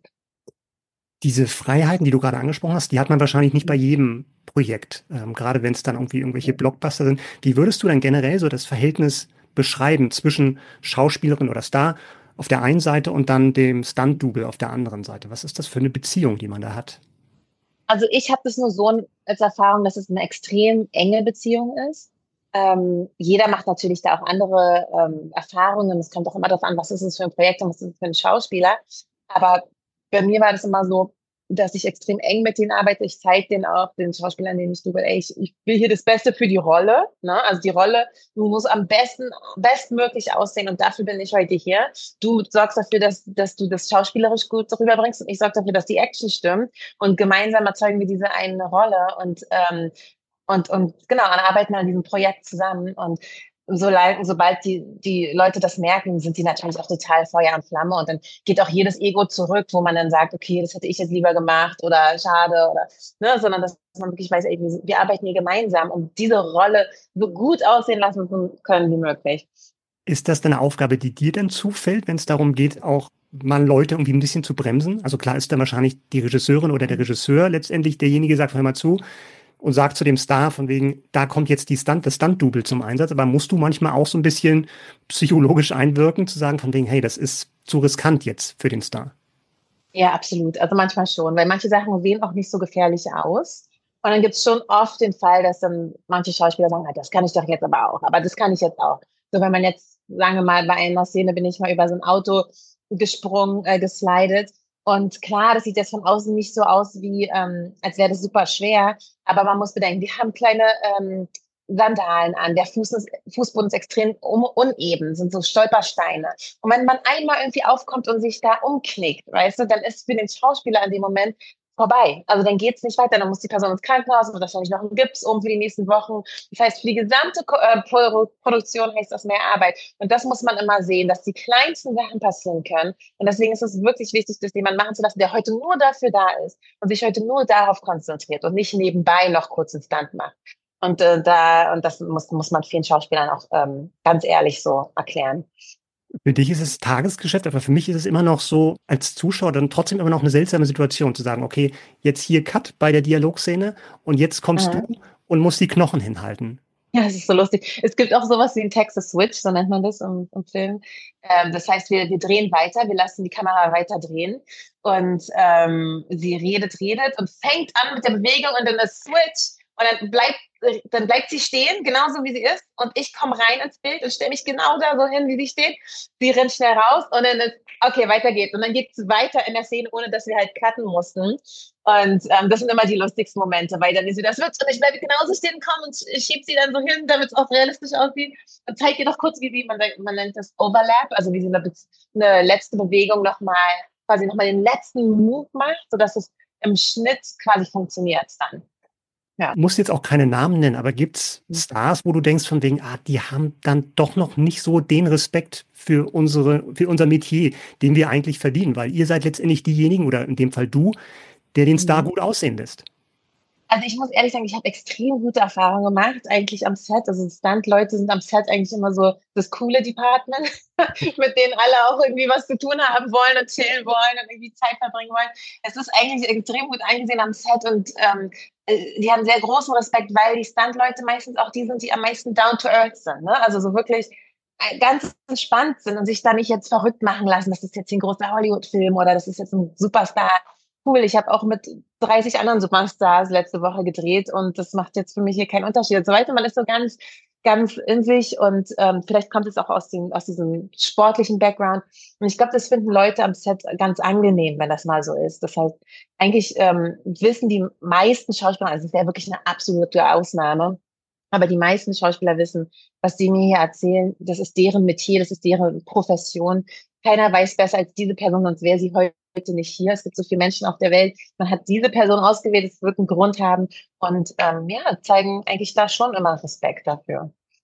Speaker 2: Diese Freiheiten, die du gerade angesprochen hast, die hat man wahrscheinlich nicht bei jedem Projekt, ähm, gerade wenn es dann irgendwie irgendwelche Blockbuster sind. Wie würdest du dann generell so das Verhältnis beschreiben zwischen Schauspielerin oder Star auf der einen Seite und dann dem Stunt-Double auf der anderen Seite? Was ist das für eine Beziehung, die man da hat?
Speaker 4: Also ich habe das nur so als Erfahrung, dass es eine extrem enge Beziehung ist. Ähm, jeder macht natürlich da auch andere ähm, Erfahrungen. Es kommt auch immer darauf an, was ist es für ein Projekt und was ist es für ein Schauspieler. Aber bei mir war das immer so, dass ich extrem eng mit denen arbeite. Ich zeige denen auch, den Schauspielern, denen ich tue, ey, ich, ich will hier das Beste für die Rolle. Ne? Also die Rolle, du musst am besten, bestmöglich aussehen und dafür bin ich heute hier. Du sorgst dafür, dass, dass du das schauspielerisch gut rüberbringst und ich sorge dafür, dass die Action stimmt. Und gemeinsam erzeugen wir diese eine Rolle und ähm, und und genau, dann arbeiten wir an diesem Projekt zusammen und so, sobald die, die Leute das merken, sind die natürlich auch total Feuer und Flamme und dann geht auch jedes Ego zurück, wo man dann sagt, okay, das hätte ich jetzt lieber gemacht oder schade oder, ne, sondern dass man wirklich weiß, ey, wir, wir arbeiten hier gemeinsam, um diese Rolle so gut aussehen lassen zu können wie möglich.
Speaker 2: Ist das eine Aufgabe, die dir dann zufällt, wenn es darum geht, auch mal Leute irgendwie ein bisschen zu bremsen? Also klar ist dann wahrscheinlich die Regisseurin oder der Regisseur letztendlich derjenige, sagt, hör mal zu, und sagt zu dem Star von wegen, da kommt jetzt die Stunt, das Stunt-Double zum Einsatz, aber musst du manchmal auch so ein bisschen psychologisch einwirken, zu sagen von wegen, hey, das ist zu riskant jetzt für den Star?
Speaker 4: Ja, absolut. Also manchmal schon, weil manche Sachen sehen auch nicht so gefährlich aus. Und dann gibt es schon oft den Fall, dass dann manche Schauspieler sagen, ah, das kann ich doch jetzt aber auch, aber das kann ich jetzt auch. So, wenn man jetzt, sagen wir mal, bei einer Szene bin ich mal über so ein Auto gesprungen, äh, geslidet. Und klar, das sieht jetzt von außen nicht so aus, wie ähm, als wäre das super schwer. Aber man muss bedenken, die haben kleine ähm, Sandalen an. Der Fuß ist, Fußboden ist extrem un uneben, sind so Stolpersteine. Und wenn man einmal irgendwie aufkommt und sich da umknickt, weißt du, dann ist für den Schauspieler in dem Moment vorbei. Also dann geht's nicht weiter, dann muss die Person ins Krankenhaus und wahrscheinlich noch einen Gips um für die nächsten Wochen. Das heißt, für die gesamte äh, Produktion heißt das mehr Arbeit. Und das muss man immer sehen, dass die kleinsten Sachen passieren können. Und deswegen ist es wirklich wichtig, das jemand machen zu lassen, der heute nur dafür da ist und sich heute nur darauf konzentriert und nicht nebenbei noch kurz einen Stunt macht. Und äh, da und das muss muss man vielen Schauspielern auch ähm, ganz ehrlich so erklären.
Speaker 2: Für dich ist es Tagesgeschäft, aber für mich ist es immer noch so, als Zuschauer dann trotzdem immer noch eine seltsame Situation, zu sagen, okay, jetzt hier Cut bei der Dialogszene und jetzt kommst
Speaker 4: Mhm.
Speaker 2: du und musst die Knochen hinhalten.
Speaker 4: Ja, es ist so lustig. Es gibt auch sowas wie ein Texas Switch, so nennt man das im, im Film. Ähm, das heißt, wir, wir drehen weiter, wir lassen die Kamera weiter drehen und ähm, sie redet, redet und fängt an mit der Bewegung und dann das Switch und dann bleibt, dann bleibt sie stehen, genauso wie sie ist und ich komme rein ins Bild und stelle mich genau da so hin, wie sie steht. Sie rennt schnell raus und dann ist, okay, weiter geht's. Und dann geht's weiter in der Szene, ohne dass wir halt cutten mussten. Und ähm, das sind immer die lustigsten Momente, weil dann ist sie das wird und ich bleibe genauso stehen, komm und schieb sie dann so hin, damit es auch realistisch aussieht und zeigt ihr doch kurz, wie sie, man, man nennt das Overlap, also wie sie eine, eine letzte Bewegung nochmal, quasi nochmal den letzten Move macht, sodass es im Schnitt quasi funktioniert dann. Ja.
Speaker 2: Du musst jetzt auch keine Namen nennen, aber gibt's Stars, wo du denkst von wegen, ah, die haben dann doch noch nicht so den Respekt für unsere, für unser Metier, den wir eigentlich verdienen, weil ihr seid letztendlich diejenigen, oder in dem Fall du, der den Star gut aussehen lässt.
Speaker 4: Also ich muss ehrlich sagen, ich habe extrem gute Erfahrungen gemacht, eigentlich am Set. Also Stunt-Leute sind am Set eigentlich immer so das coole Department, mit denen alle auch irgendwie was zu tun haben wollen und chillen wollen und irgendwie Zeit verbringen wollen. Es ist eigentlich extrem gut eingesehen am Set und ähm, die haben sehr großen Respekt, weil die Stunt-Leute meistens auch die sind, die am meisten down to earth sind. Ne? Also so wirklich ganz entspannt sind und sich da nicht jetzt verrückt machen lassen, das ist jetzt ein großer Hollywood-Film oder das ist jetzt ein Superstar. Cool, ich habe auch mit dreißig anderen Superstars letzte Woche gedreht und das macht jetzt für mich hier keinen Unterschied. Und so weiter, man ist so ganz, ganz in sich und ähm, vielleicht kommt es auch aus, dem, aus diesem sportlichen Background. Und ich glaube, das finden Leute am Set ganz angenehm, wenn das mal so ist. Das heißt, eigentlich ähm, wissen die meisten Schauspieler, also es wäre wirklich eine absolute Ausnahme, aber die meisten Schauspieler wissen, was sie mir hier erzählen, das ist deren Metier, das ist deren Profession. Keiner weiß besser als diese Person, sonst wäre sie heute nicht hier. Es gibt so viele Menschen auf der Welt. Man hat diese Person ausgewählt, es wird einen Grund haben und ähm, ja, zeigen eigentlich da schon immer Respekt dafür.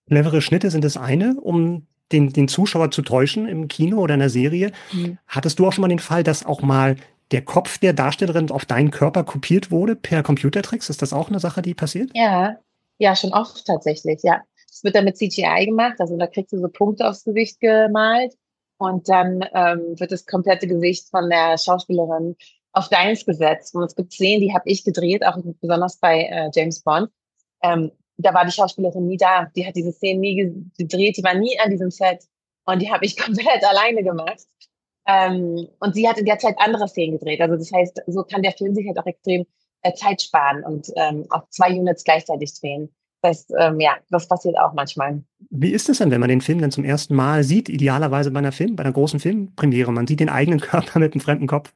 Speaker 2: Clevere Schnitte sind das eine, um den, den Zuschauer zu täuschen im Kino oder in der Serie.
Speaker 4: Mhm.
Speaker 2: Hattest du auch schon mal den Fall, dass auch mal der Kopf der Darstellerin auf deinen Körper kopiert wurde per Computertricks? Ist das auch eine Sache, die passiert?
Speaker 4: Ja, ja, schon oft tatsächlich, ja. Das wird dann mit C G I gemacht, also da kriegst du so Punkte aufs Gesicht gemalt und dann ähm, wird das komplette Gesicht von der Schauspielerin auf deins gesetzt. Und es gibt Szenen, die habe ich gedreht, auch besonders bei äh, James Bond. Ähm, da war die Schauspielerin nie da. Die hat diese Szenen nie ge- gedreht, die war nie an diesem Set. Und die habe ich komplett alleine gemacht. Ähm, und sie hat in der Zeit andere Szenen gedreht. Also das heißt, so kann der Film sich halt auch extrem äh, Zeit sparen und ähm, auch zwei Units gleichzeitig drehen. Das heißt, ähm, ja, das passiert auch manchmal.
Speaker 2: Wie ist es denn, wenn man den Film dann zum ersten Mal sieht, idealerweise bei einer Film, bei einer großen Filmpremiere? Man sieht den eigenen Körper mit einem fremden Kopf.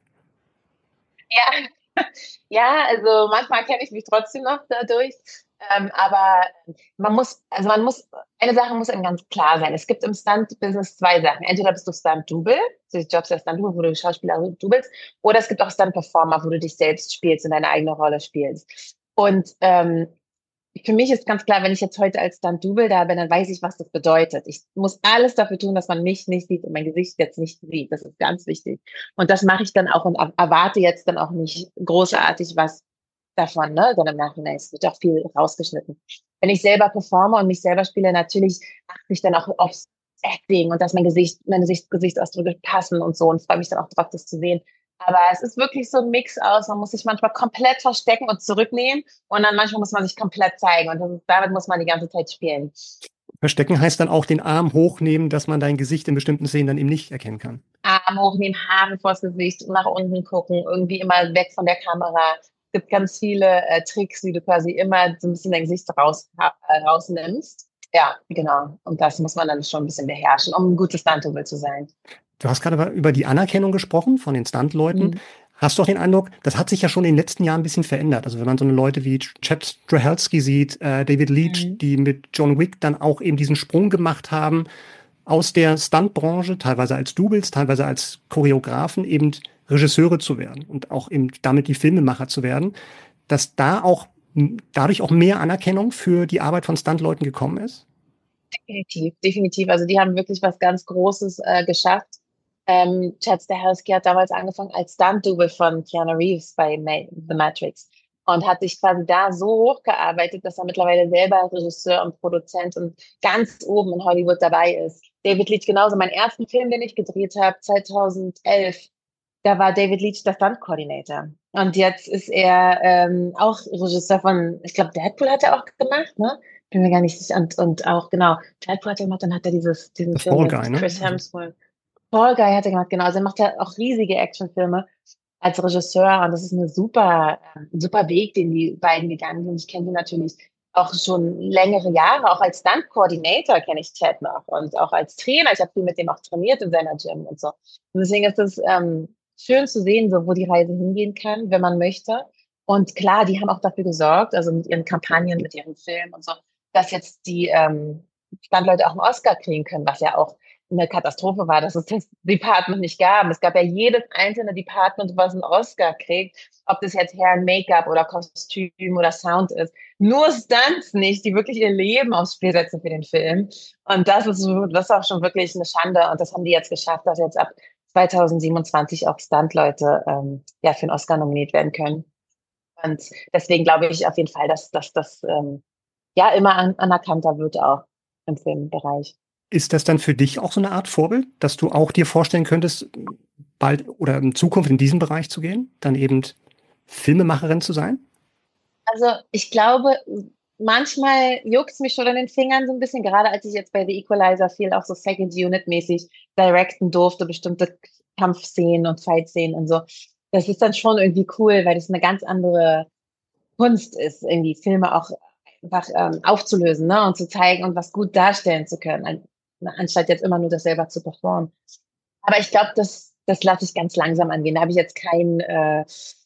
Speaker 4: Ja, ja, also manchmal kenne ich mich trotzdem noch dadurch. Ähm, aber man muss, also man muss, eine Sache muss einem ganz klar sein. Es gibt im Stunt-Business zwei Sachen. Entweder bist du Stunt-Double, also die Jobs als Stunt-Double, wo du Schauspieler doublest, oder es gibt auch Stunt-Performer, wo du dich selbst spielst und deine eigene Rolle spielst. Und ähm, für mich ist ganz klar, wenn ich jetzt heute als Stunt-Double da bin, dann weiß ich, was das bedeutet. Ich muss alles dafür tun, dass man mich nicht sieht und mein Gesicht jetzt nicht sieht. Das ist ganz wichtig. Und das mache ich dann auch und erwarte jetzt dann auch nicht großartig was davon, ne? Sondern im Nachhinein, es wird auch viel rausgeschnitten. Wenn ich selber performe und mich selber spiele, natürlich achte ich dann auch aufs Acting und dass mein Gesicht, meine Gesicht, Gesichtsausdrücke passen und so und freue mich dann auch drauf, das zu sehen. Aber es ist wirklich so ein Mix aus, man muss sich manchmal komplett verstecken und zurücknehmen und dann manchmal muss man sich komplett zeigen und das ist, damit muss man die ganze Zeit spielen.
Speaker 2: Verstecken heißt dann auch den Arm hochnehmen, dass man dein Gesicht in bestimmten Szenen dann eben nicht erkennen kann.
Speaker 4: Arm hochnehmen, Haare vors Gesicht, nach unten gucken, irgendwie immer weg von der Kamera. Es gibt ganz viele äh, Tricks, wie du quasi immer so ein bisschen dein Gesicht raus, äh, rausnimmst. Ja, genau. Und das muss man dann schon ein bisschen beherrschen, um ein gutes Stunt-Double zu sein.
Speaker 2: Du hast gerade über die Anerkennung gesprochen von den Stuntleuten.
Speaker 4: Mhm.
Speaker 2: Hast du auch den Eindruck, das hat sich ja schon in den letzten Jahren ein bisschen verändert. Also wenn man so eine Leute wie Chad Stahelski sieht, äh, David Leitch,
Speaker 4: Mhm.
Speaker 2: die mit John Wick dann auch eben diesen Sprung gemacht haben aus der Stuntbranche, teilweise als Doubles, teilweise als Choreografen, eben Regisseure zu werden und auch eben damit die Filmemacher zu werden, dass da auch m, dadurch auch mehr Anerkennung für die Arbeit von Stuntleuten gekommen ist?
Speaker 4: Definitiv, definitiv. Also die haben wirklich was ganz Großes äh, geschafft. Ähm, Chad Stahelski hat damals angefangen als Stunt-Double von Keanu Reeves bei Ma- The Matrix und hat sich quasi da so hochgearbeitet, dass er mittlerweile selber Regisseur und Produzent und ganz oben in Hollywood dabei ist. David Leitch genauso. Mein ersten Film, den ich gedreht habe, zweitausendelf, da war David Leitch der Stunt-Coordinator. Und jetzt ist er ähm, auch Regisseur von, ich glaube, Deadpool hat er auch gemacht, ne? Bin mir gar nicht sicher. Und, und auch, genau, Deadpool hat er gemacht, dann hat er dieses, diesen
Speaker 2: Das
Speaker 4: Film
Speaker 2: Fall
Speaker 4: mit
Speaker 2: Guy, ne?
Speaker 4: Chris
Speaker 2: Also-
Speaker 4: Hemsworth. Fall Guy hat er gemacht, genau. Also er macht ja auch riesige Actionfilme als Regisseur und das ist eine super, äh, ein super Weg, den die beiden gegangen sind. Ich kenne sie natürlich auch schon längere Jahre, auch als Stunt-Coordinator kenne ich Chad noch und auch als Trainer. Ich habe viel mit dem auch trainiert in seiner Gym und so. Und deswegen ist es ähm, schön zu sehen, so wo die Reise hingehen kann, wenn man möchte. Und klar, die haben auch dafür gesorgt, also mit ihren Kampagnen, mit ihren Filmen und so, dass jetzt die ähm, Stuntleute auch einen Oscar kriegen können, was ja auch eine Katastrophe war, dass es das Department nicht gab. Es gab ja jedes einzelne Department, was einen Oscar kriegt, ob das jetzt Hair, Make-up oder Kostüm oder Sound ist. Nur Stunts nicht, die wirklich ihr Leben aufs Spiel setzen für den Film. Und das ist, so- das ist auch schon wirklich eine Schande. Und das haben die jetzt geschafft, dass jetzt ab zweitausendsiebenundzwanzig auch Stuntleute ähm, ja, für einen Oscar nominiert werden können. Und deswegen glaube ich auf jeden Fall, dass, dass das ähm, ja immer an, anerkannter wird auch im Filmbereich.
Speaker 2: Ist das dann für dich auch so eine Art Vorbild, dass du auch dir vorstellen könntest, bald oder in Zukunft in diesen Bereich zu gehen, dann eben Filmemacherin zu sein?
Speaker 4: Also ich glaube, manchmal juckt es mich schon an den Fingern so ein bisschen, gerade als ich jetzt bei The Equalizer viel auch so Second Unit mäßig directen durfte, bestimmte Kampfszenen und Fight-Szenen und so. Das ist dann schon irgendwie cool, weil das eine ganz andere Kunst ist, irgendwie Filme auch einfach ähm, aufzulösen, ne, und zu zeigen und was gut darstellen zu können, an, anstatt jetzt immer nur das selber zu performen. Aber ich glaube, das, das lasse ich ganz langsam angehen. Da habe ich jetzt keinen äh,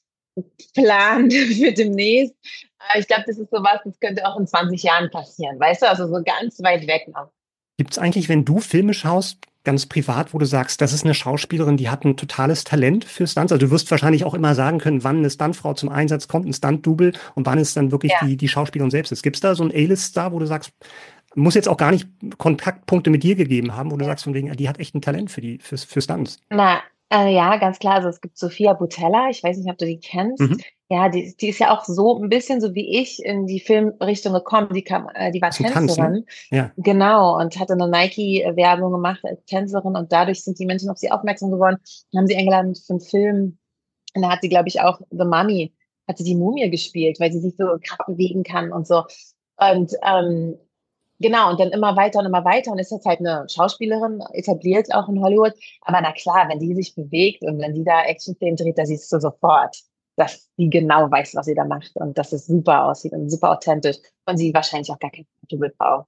Speaker 4: Plan für demnächst. Aber ich glaube, das ist sowas, das könnte auch in zwanzig Jahren passieren, weißt du, also so ganz weit weg noch.
Speaker 2: Gibt es eigentlich, wenn du Filme schaust, ganz privat, wo du sagst, das ist eine Schauspielerin, die hat ein totales Talent für Stunts? Also du wirst wahrscheinlich auch immer sagen können, wann eine Stuntfrau zum Einsatz kommt, ein Stunt-Double und wann es dann wirklich
Speaker 4: Ja.
Speaker 2: die, die Schauspielerin selbst ist. Gibt es da so einen A-List-Star, wo du sagst, muss jetzt auch gar nicht Kontaktpunkte mit dir gegeben haben, wo du sagst von wegen, die hat echt ein Talent für die, für, für Stunts.
Speaker 4: Na, äh, ja, ganz klar. Also es gibt Sophia Boutella, ich weiß nicht, ob du die kennst.
Speaker 2: Mhm.
Speaker 4: Ja, die, die ist ja auch so ein bisschen so wie ich in die Filmrichtung gekommen. Die kam, äh, die war
Speaker 2: Zum Tanz, ne?
Speaker 4: Tänzerin.
Speaker 2: Ja.
Speaker 4: Genau, und hatte eine Nike-Werbung gemacht als Tänzerin und dadurch sind die Menschen auf sie aufmerksam geworden und haben sie eingeladen für einen Film. Und da hat sie, glaube ich, auch The Mummy, hat sie die Mumie gespielt, weil sie sich so krass bewegen kann und so. Und ähm, genau, und dann immer weiter und immer weiter und ist jetzt halt eine Schauspielerin, etabliert auch in Hollywood. Aber na klar, wenn die sich bewegt und wenn die da Actionfilme dreht, da siehst du sofort, dass sie genau weiß, was sie da macht und dass es super aussieht und super authentisch und sie wahrscheinlich auch gar keine Tattoo braucht.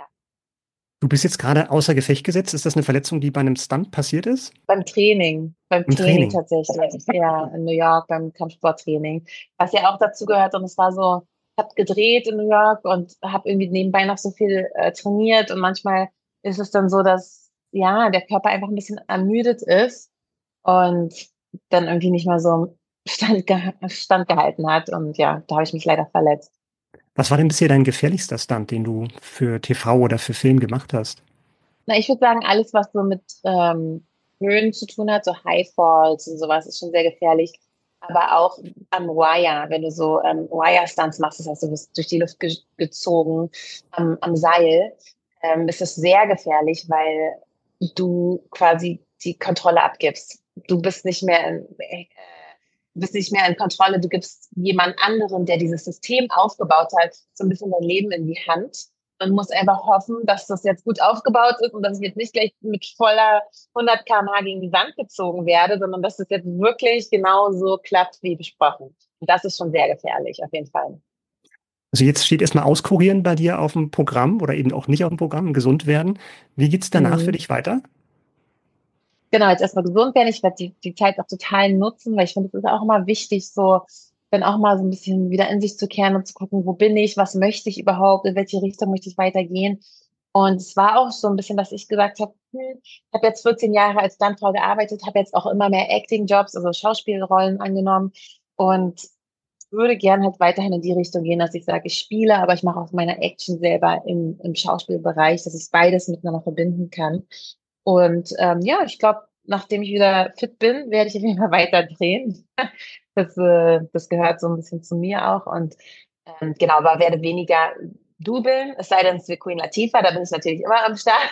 Speaker 2: Du bist jetzt gerade außer Gefecht gesetzt. Ist das eine Verletzung, die bei einem Stunt passiert ist?
Speaker 4: Beim Training, beim
Speaker 2: Im
Speaker 4: Training,
Speaker 2: Training.
Speaker 4: tatsächlich, ja, in New York, beim Kampfsporttraining, was ja auch dazu gehört und es war so, ich habe gedreht in New York und habe irgendwie nebenbei noch so viel äh, trainiert und manchmal ist es dann so, dass ja der Körper einfach ein bisschen ermüdet ist und dann irgendwie nicht mehr so stand, stand gehalten hat und ja, da habe ich mich leider verletzt.
Speaker 2: Was war denn bisher dein gefährlichster Stunt, den du für T V oder für Film gemacht hast?
Speaker 4: Na, ich würde sagen, alles, was so mit ähm, Höhen zu tun hat, so High Falls und sowas, ist schon sehr gefährlich. Aber auch am Wire, wenn du so ähm, Wire-Stunts machst, das heißt, du wirst durch die Luft ge gezogen am, am Seil, ähm, ist das sehr gefährlich, weil du quasi die Kontrolle abgibst. Du bist nicht mehr in, äh, du bist nicht mehr in Kontrolle, du gibst jemand anderem, der dieses System aufgebaut hat, so ein bisschen dein Leben in die Hand. Man muss einfach hoffen, dass das jetzt gut aufgebaut ist und dass ich jetzt nicht gleich mit voller hundert Kilometer pro Stunde gegen die Wand gezogen werde, sondern dass das jetzt wirklich genau so klappt, wie besprochen. Und das ist schon sehr gefährlich, auf jeden Fall.
Speaker 2: Also jetzt steht erstmal Auskurieren bei dir auf dem Programm oder eben auch nicht auf dem Programm, gesund werden. Wie geht's danach
Speaker 4: Mhm.
Speaker 2: für dich weiter?
Speaker 4: Genau, jetzt erstmal gesund werden. Ich werde die, die Zeit auch total nutzen, weil ich finde, es ist auch immer wichtig, so dann auch mal so ein bisschen wieder in sich zu kehren und zu gucken, wo bin ich, was möchte ich überhaupt, in welche Richtung möchte ich weitergehen. Und es war auch so ein bisschen, dass ich gesagt habe, hm, ich habe jetzt vierzehn Jahre als Stuntfrau gearbeitet, habe jetzt auch immer mehr Acting-Jobs, also Schauspielrollen angenommen und würde gern halt weiterhin in die Richtung gehen, dass ich sage, ich spiele, aber ich mache auch meine Action selber im, im Schauspielbereich, dass ich beides miteinander verbinden kann. Und ähm, ja, ich glaube, nachdem ich wieder fit bin, werde ich auf jeden Fall weiter drehen. Das, äh, das gehört so ein bisschen zu mir auch. Und ähm, genau, aber werde weniger dubeln, es sei denn, es wird Queen Latifah, da bin ich natürlich immer am Start.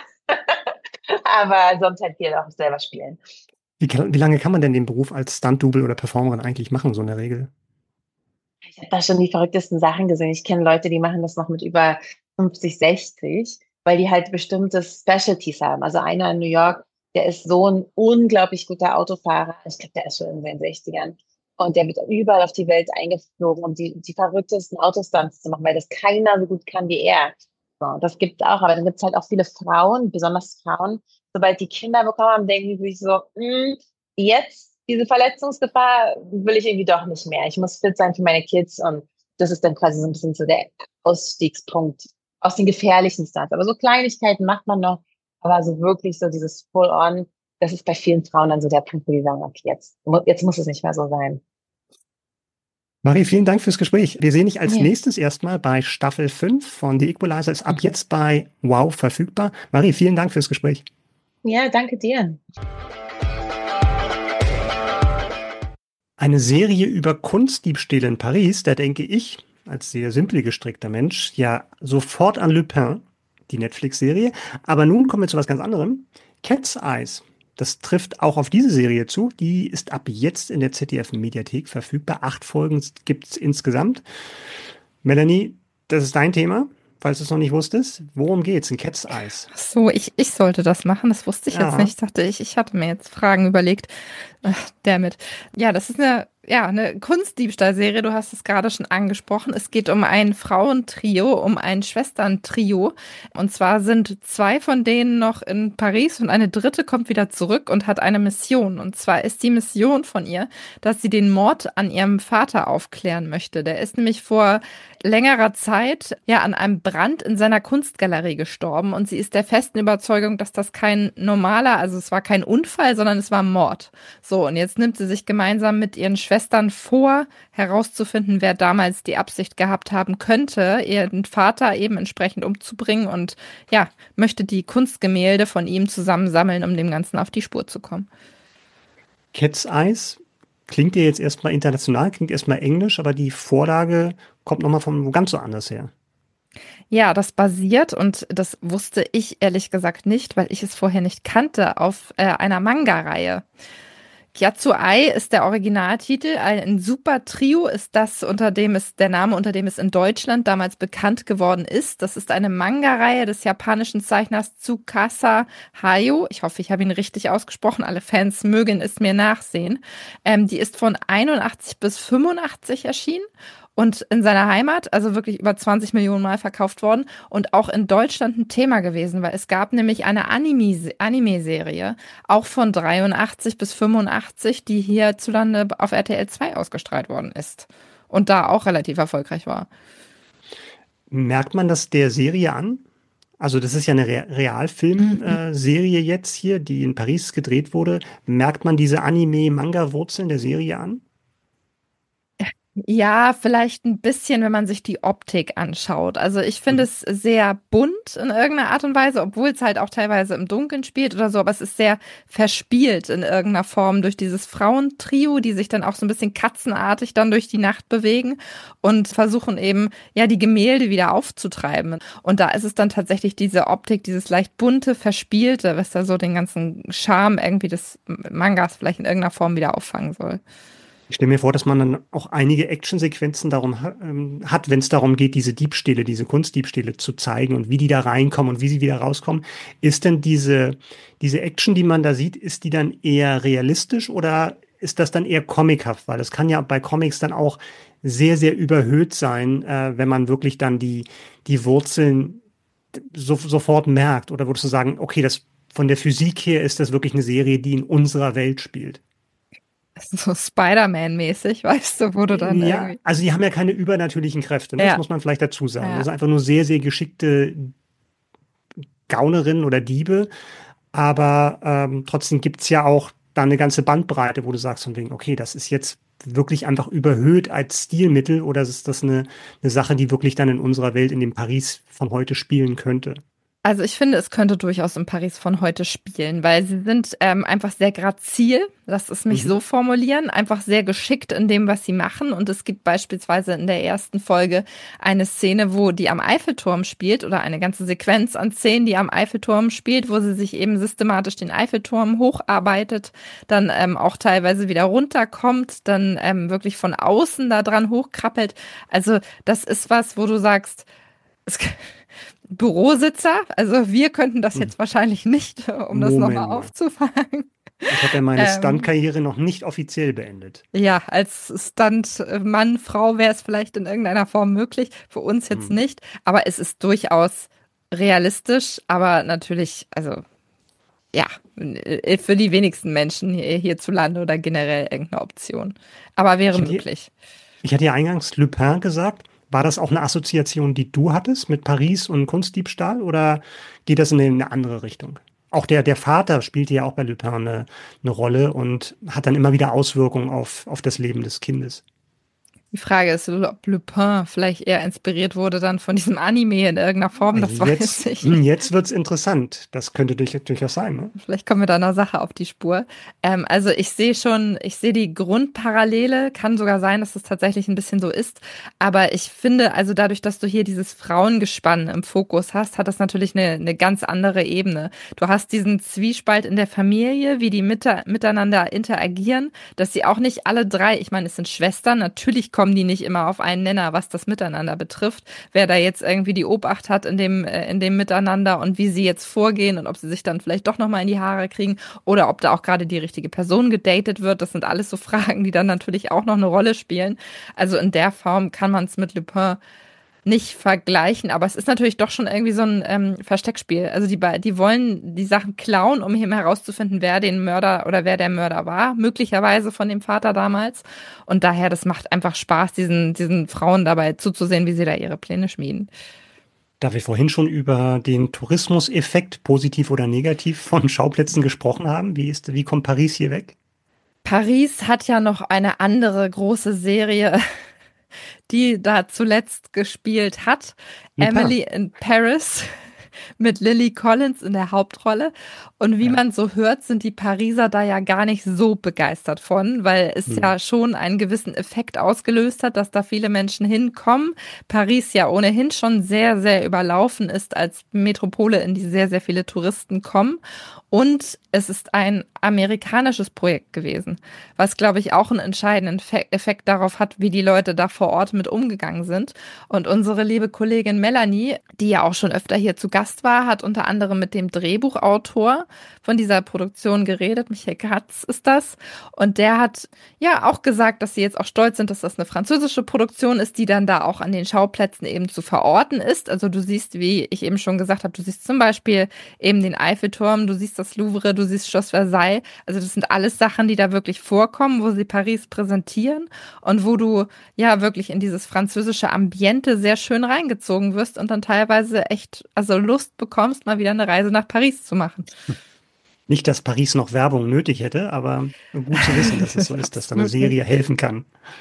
Speaker 4: Aber sonst halt viel auch selber spielen.
Speaker 2: Wie, kann, wie lange kann man denn den Beruf als Stunt-Double oder Performerin eigentlich machen, so in der Regel?
Speaker 4: Ich habe da schon die verrücktesten Sachen gesehen. Ich kenne Leute, die machen das noch mit über fünfzig, sechzig, weil die halt bestimmte Specialties haben. Also einer in New York, der ist so ein unglaublich guter Autofahrer. Ich glaube, der ist schon in seinen sechzigern. Und der wird überall auf die Welt eingeflogen, um die, die verrücktesten Autostunts zu machen, weil das keiner so gut kann wie er. So, das gibt's auch. Aber dann gibt's halt auch viele Frauen, besonders Frauen. Sobald die Kinder bekommen haben, denken die sich so, mh, jetzt diese Verletzungsgefahr will ich irgendwie doch nicht mehr. Ich muss fit sein für meine Kids und das ist dann quasi so ein bisschen so der Ausstiegspunkt aus den gefährlichen Stunts. Aber so Kleinigkeiten macht man noch, aber so wirklich so dieses Full-on, das ist bei vielen Frauen dann so der Punkt, wo die sagen, okay, jetzt, jetzt muss es nicht mehr so sein.
Speaker 2: Marie, vielen Dank fürs Gespräch. Wir sehen dich als
Speaker 4: Ja.
Speaker 2: nächstes erstmal bei Staffel fünf von The Equalizer, ist ab jetzt bei Wow verfügbar. Marie, vielen Dank fürs Gespräch.
Speaker 4: Ja, danke dir.
Speaker 2: Eine Serie über Kunstdiebstähle in Paris, da denke ich, als sehr simpel gestrickter Mensch, ja sofort an Lupin, die Netflix-Serie. Aber nun kommen wir zu was ganz anderem. Cat's Eyes. Das trifft auch auf diese Serie zu. Die ist ab jetzt in der Z D F-Mediathek verfügbar. Acht Folgen gibt es insgesamt. Melanie, das ist dein Thema, falls du es noch nicht wusstest. Worum geht's in Cat's Eyes?
Speaker 3: Ach so, ich, ich sollte das machen. Das wusste ich
Speaker 2: Ja.
Speaker 3: jetzt nicht. Ich dachte, ich, ich hatte mir jetzt Fragen überlegt. Ach, damit. Ja, das ist eine, ja, eine Kunstdiebstahlserie. Du hast es gerade schon angesprochen. Es geht um ein Frauentrio, um ein Schwesterntrio. Und zwar sind zwei von denen noch in Paris und eine dritte kommt wieder zurück und hat eine Mission. Und zwar ist die Mission von ihr, dass sie den Mord an ihrem Vater aufklären möchte. Der ist nämlich vor längerer Zeit ja an einem Brand in seiner Kunstgalerie gestorben und sie ist der festen Überzeugung, dass das kein normaler, also es war kein Unfall, sondern es war Mord. So, und jetzt nimmt sie sich gemeinsam mit ihren Schwestern vor, herauszufinden, wer damals die Absicht gehabt haben könnte, ihren Vater eben entsprechend umzubringen und ja, möchte die Kunstgemälde von ihm zusammensammeln, um dem Ganzen auf die Spur zu kommen.
Speaker 2: Cat's Eyes klingt ja jetzt erstmal international, klingt erstmal englisch, aber die Vorlage kommt nochmal von wo ganz so anders her.
Speaker 3: Ja, das basiert, und das wusste ich ehrlich gesagt nicht, weil ich es vorher nicht kannte, auf äh, einer Manga-Reihe. Kyatsu Ai ist der Originaltitel. Ein super Trio ist das, unter dem es, der Name, unter dem es in Deutschland damals bekannt geworden ist. Das ist eine Manga-Reihe des japanischen Zeichners Tsukasa Hayao. Ich hoffe, ich habe ihn richtig ausgesprochen. Alle Fans mögen es mir nachsehen. Ähm, die ist von einundachtzig bis fünfundachtzig erschienen. Und in seiner Heimat, also wirklich über zwanzig Millionen Mal verkauft worden und auch in Deutschland ein Thema gewesen, weil es gab nämlich eine Anime- Anime-Serie, auch von dreiundachtzig bis fünfundachtzig, die hierzulande auf R T L zwei ausgestrahlt worden ist und da auch relativ erfolgreich war.
Speaker 2: Merkt man das der Serie an? Also das ist ja eine Re- Realfilm-Serie
Speaker 3: Mhm.
Speaker 2: äh, jetzt hier, die in Paris gedreht wurde. Merkt man diese Anime-Manga-Wurzeln der Serie an?
Speaker 3: Ja, vielleicht ein bisschen, wenn man sich die Optik anschaut. Also ich finde
Speaker 2: Mhm.
Speaker 3: es sehr bunt in irgendeiner Art und Weise, obwohl es halt auch teilweise im Dunkeln spielt oder so, aber es ist sehr verspielt in irgendeiner Form durch dieses Frauentrio, die sich dann auch so ein bisschen katzenartig dann durch die Nacht bewegen und versuchen eben, ja, die Gemälde wieder aufzutreiben. Und da ist es dann tatsächlich diese Optik, dieses leicht bunte, verspielte, was da so den ganzen Charme irgendwie des Mangas vielleicht in irgendeiner Form wieder auffangen soll.
Speaker 2: Ich stelle mir vor, dass man dann auch einige Actionsequenzen darum ha- ähm, hat, wenn es darum geht, diese Diebstähle, diese Kunstdiebstähle zu zeigen und wie die da reinkommen und wie sie wieder rauskommen. Ist denn diese, diese Action, die man da sieht, ist die dann eher realistisch oder ist das dann eher comichaft? Weil das kann ja bei Comics dann auch sehr, sehr überhöht sein, äh, wenn man wirklich dann die, die Wurzeln so, sofort merkt. Oder würdest du sagen, okay, das von der Physik her ist das wirklich eine Serie, die in unserer Welt spielt?
Speaker 3: So Spider-Man-mäßig, weißt du, wo du dann
Speaker 2: Ja,
Speaker 3: irgendwie.
Speaker 2: also die haben ja keine übernatürlichen Kräfte, ne? Das
Speaker 3: Ja,
Speaker 2: muss man vielleicht dazu sagen. Das
Speaker 3: ja.
Speaker 2: sind einfach nur sehr, sehr geschickte Gaunerinnen oder Diebe. Aber ähm, trotzdem gibt's ja auch da eine ganze Bandbreite, wo du sagst von wegen, okay, das ist jetzt wirklich einfach überhöht als Stilmittel oder ist das eine, eine Sache, die wirklich dann in unserer Welt, in dem Paris von heute spielen könnte?
Speaker 3: Also ich finde, es könnte durchaus in Paris von heute spielen, weil sie sind ähm, einfach sehr grazil, lass es mich
Speaker 2: Mhm.
Speaker 3: so formulieren, einfach sehr geschickt in dem, was sie machen. Und es gibt beispielsweise in der ersten Folge eine Szene, wo die am Eiffelturm spielt oder eine ganze Sequenz an Szenen, die am Eiffelturm spielt, wo sie sich eben systematisch den Eiffelturm hocharbeitet, dann ähm, auch teilweise wieder runterkommt, dann ähm, wirklich von außen da dran hochkrabbelt. Also das ist was, wo du sagst, es Bürositzer, also wir könnten das jetzt wahrscheinlich nicht, um das
Speaker 2: Moment
Speaker 3: nochmal
Speaker 2: mal.
Speaker 3: aufzufangen.
Speaker 2: Ich habe ja meine
Speaker 3: Ähm,
Speaker 2: Stunt-Karriere noch nicht offiziell beendet.
Speaker 3: ja, als Stunt-Mann, Frau wäre es vielleicht in irgendeiner Form möglich, für uns jetzt
Speaker 2: Hm.
Speaker 3: nicht, aber es ist durchaus realistisch, aber natürlich, also ja, für die wenigsten Menschen hier, hierzulande oder generell irgendeine Option. Aber wäre
Speaker 2: Ich hatte,
Speaker 3: möglich.
Speaker 2: ich hatte ja eingangs Le Pen gesagt. War das auch eine Assoziation, die du hattest mit Paris und Kunstdiebstahl oder geht das in eine andere Richtung? Auch der, der Vater spielte ja auch bei Le Pen eine, eine Rolle und hat dann immer wieder Auswirkungen auf, auf das Leben des Kindes.
Speaker 3: Die Frage ist, ob Le Pen vielleicht eher inspiriert wurde dann von diesem Anime in irgendeiner Form, das weiß
Speaker 2: Jetzt,
Speaker 3: ich nicht.
Speaker 2: jetzt wird's interessant. Das könnte durch, durchaus sein, ne?
Speaker 3: Vielleicht kommen wir da einer Sache auf die Spur. Ähm, also ich sehe schon, ich sehe die Grundparallele, kann sogar sein, dass es tatsächlich ein bisschen so ist. Aber ich finde, also dadurch, dass du hier dieses Frauengespann im Fokus hast, hat das natürlich eine, eine ganz andere Ebene. Du hast diesen Zwiespalt in der Familie, wie die mit, miteinander interagieren, dass sie auch nicht alle drei, ich meine, es sind Schwestern, natürlich kommen die nicht immer auf einen Nenner, was das Miteinander betrifft. Wer da jetzt irgendwie die Obacht hat in dem, äh, in dem Miteinander und wie sie jetzt vorgehen und ob sie sich dann vielleicht doch nochmal in die Haare kriegen oder ob da auch gerade die richtige Person gedatet wird. Das sind alles so Fragen, die dann natürlich auch noch eine Rolle spielen. Also in der Form kann man es mit Le Pen nicht vergleichen, aber es ist natürlich doch schon irgendwie so ein ähm, Versteckspiel. Also die, die wollen die Sachen klauen, um eben herauszufinden, wer den Mörder oder wer der Mörder war, möglicherweise von dem Vater damals. Und daher, das macht einfach Spaß, diesen, diesen Frauen dabei zuzusehen, wie sie da ihre Pläne schmieden.
Speaker 2: Da wir vorhin schon über den Tourismuseffekt, positiv oder negativ, von Schauplätzen gesprochen haben, wie ist, wie kommt Paris hier weg?
Speaker 3: Paris hat ja noch eine andere große Serie, die da zuletzt gespielt hat.
Speaker 2: Lupin.
Speaker 3: Emily in Paris mit Lily Collins in der Hauptrolle. Und wie
Speaker 2: Ja.
Speaker 3: man so hört, sind die Pariser da ja gar nicht so begeistert von, weil es
Speaker 2: Hm.
Speaker 3: ja schon einen gewissen Effekt ausgelöst hat, dass da viele Menschen hinkommen. Paris ja ohnehin schon sehr, sehr überlaufen ist als Metropole, in die sehr, sehr viele Touristen kommen. Und es ist ein amerikanisches Projekt gewesen, was, glaube ich, auch einen entscheidenden Fe- Effekt darauf hat, wie die Leute da vor Ort mit umgegangen sind. Und unsere liebe Kollegin Melanie, die ja auch schon öfter hier zu Gast war, hat unter anderem mit dem Drehbuchautor von dieser Produktion geredet. Michael Katz ist das. Und der hat ja auch gesagt, dass sie jetzt auch stolz sind, dass das eine französische Produktion ist, die dann da auch an den Schauplätzen eben zu verorten ist. Also du siehst, wie ich eben schon gesagt habe, du siehst zum Beispiel eben den Eiffelturm, du siehst das Louvre, du siehst Schloss Versailles. Also das sind alles Sachen, die da wirklich vorkommen, wo sie Paris präsentieren und wo du ja wirklich in dieses französische Ambiente sehr schön reingezogen wirst und dann teilweise echt also Lust bekommst, mal wieder eine Reise nach Paris zu machen.
Speaker 2: Nicht, dass Paris noch Werbung nötig hätte, aber gut zu wissen, dass es so ist, dass da eine Serie helfen kann.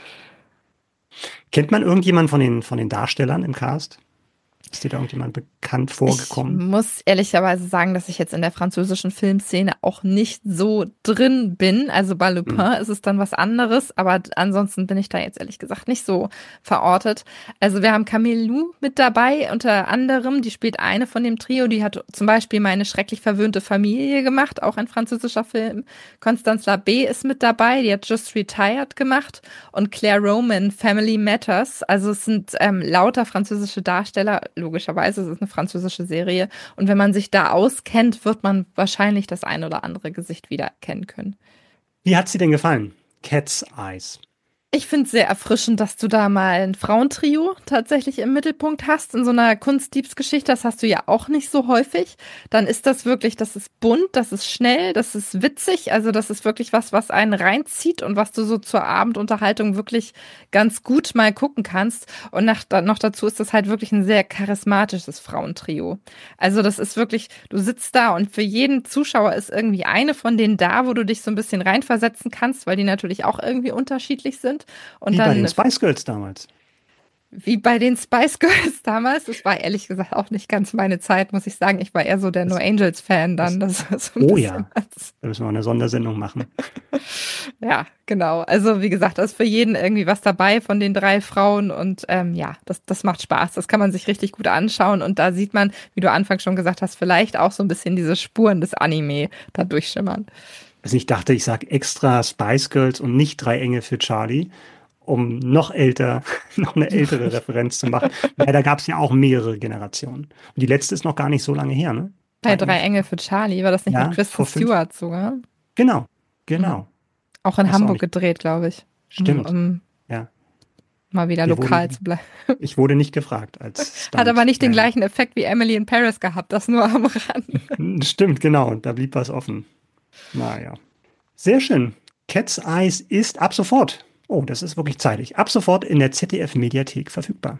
Speaker 2: Kennt man irgendjemanden von den, von den Darstellern im Cast? Ist dir da irgendjemand bekannt vorgekommen?
Speaker 3: Ich muss ehrlicherweise sagen, dass ich jetzt in der französischen Filmszene auch nicht so drin bin. Also bei Lupin mhm. ist es dann was anderes, aber ansonsten bin ich da jetzt ehrlich gesagt nicht so verortet. Also wir haben Camille Lou mit dabei, unter anderem, die spielt eine von dem Trio, die hat zum Beispiel Meine schrecklich verwöhnte Familie gemacht, auch ein französischer Film. Constance Labé ist mit dabei, die hat Just Retired gemacht und Claire Roman, Family Matters. Also es sind ähm, lauter französische Darsteller, logischerweise, es ist eine französische Serie. Und wenn man sich da auskennt, wird man wahrscheinlich das ein oder andere Gesicht wiedererkennen können.
Speaker 2: Wie hat sie denn gefallen? Cat's Eyes.
Speaker 3: Ich finde es sehr erfrischend, dass du da mal ein Frauentrio tatsächlich im Mittelpunkt hast. In so einer Kunstdiebsgeschichte, das hast du ja auch nicht so häufig. Dann ist das wirklich, das ist bunt, das ist schnell, das ist witzig. Also das ist wirklich was, was einen reinzieht und was du so zur Abendunterhaltung wirklich ganz gut mal gucken kannst. Und nach, noch dazu ist das halt wirklich ein sehr charismatisches Frauentrio. Also das ist wirklich, du sitzt da und für jeden Zuschauer ist irgendwie eine von denen da, wo du dich so ein bisschen reinversetzen kannst, weil die natürlich auch irgendwie unterschiedlich sind. Und
Speaker 2: wie
Speaker 3: dann,
Speaker 2: bei den Spice Girls damals.
Speaker 3: Wie bei den Spice Girls damals. Das war ehrlich gesagt auch nicht ganz meine Zeit, muss ich sagen. Ich war eher so der No Angels Fan dann. Das, das so
Speaker 2: oh ja, als, da müssen wir eine Sondersendung machen.
Speaker 3: Ja, genau. Also wie gesagt, da ist für jeden irgendwie was dabei von den drei Frauen. Und ähm, ja, das, das macht Spaß. Das kann man sich richtig gut anschauen. Und da sieht man, wie du anfangs schon gesagt hast, vielleicht auch so ein bisschen diese Spuren des Anime da durchschimmern.
Speaker 2: Also ich dachte, ich sage extra Spice Girls und nicht Drei Engel für Charlie, um noch älter, noch eine ältere Referenz zu machen. Weil da gab es ja auch mehrere Generationen. Und die letzte ist noch gar nicht so lange her, ne?
Speaker 3: Bei Drei, Drei Engel für Charlie, war das nicht
Speaker 2: ja,
Speaker 3: mit Kristen Stewart sogar?
Speaker 2: Genau, genau.
Speaker 3: Mhm. Auch in
Speaker 2: das
Speaker 3: Hamburg
Speaker 2: auch
Speaker 3: gedreht, glaube ich.
Speaker 2: Stimmt,
Speaker 3: um, um
Speaker 2: ja.
Speaker 3: Mal wieder
Speaker 2: Wir
Speaker 3: lokal
Speaker 2: wurden,
Speaker 3: zu bleiben.
Speaker 2: Ich wurde nicht gefragt als Stunt.
Speaker 3: Hat aber nicht den
Speaker 2: ja.
Speaker 3: gleichen Effekt wie Emily in Paris gehabt, das nur am Rand.
Speaker 2: Stimmt, genau. Da blieb was offen. Naja. Sehr schön. Cat's Eyes ist ab sofort, oh, das ist wirklich zeitig, ab sofort in der Z D F-Mediathek verfügbar.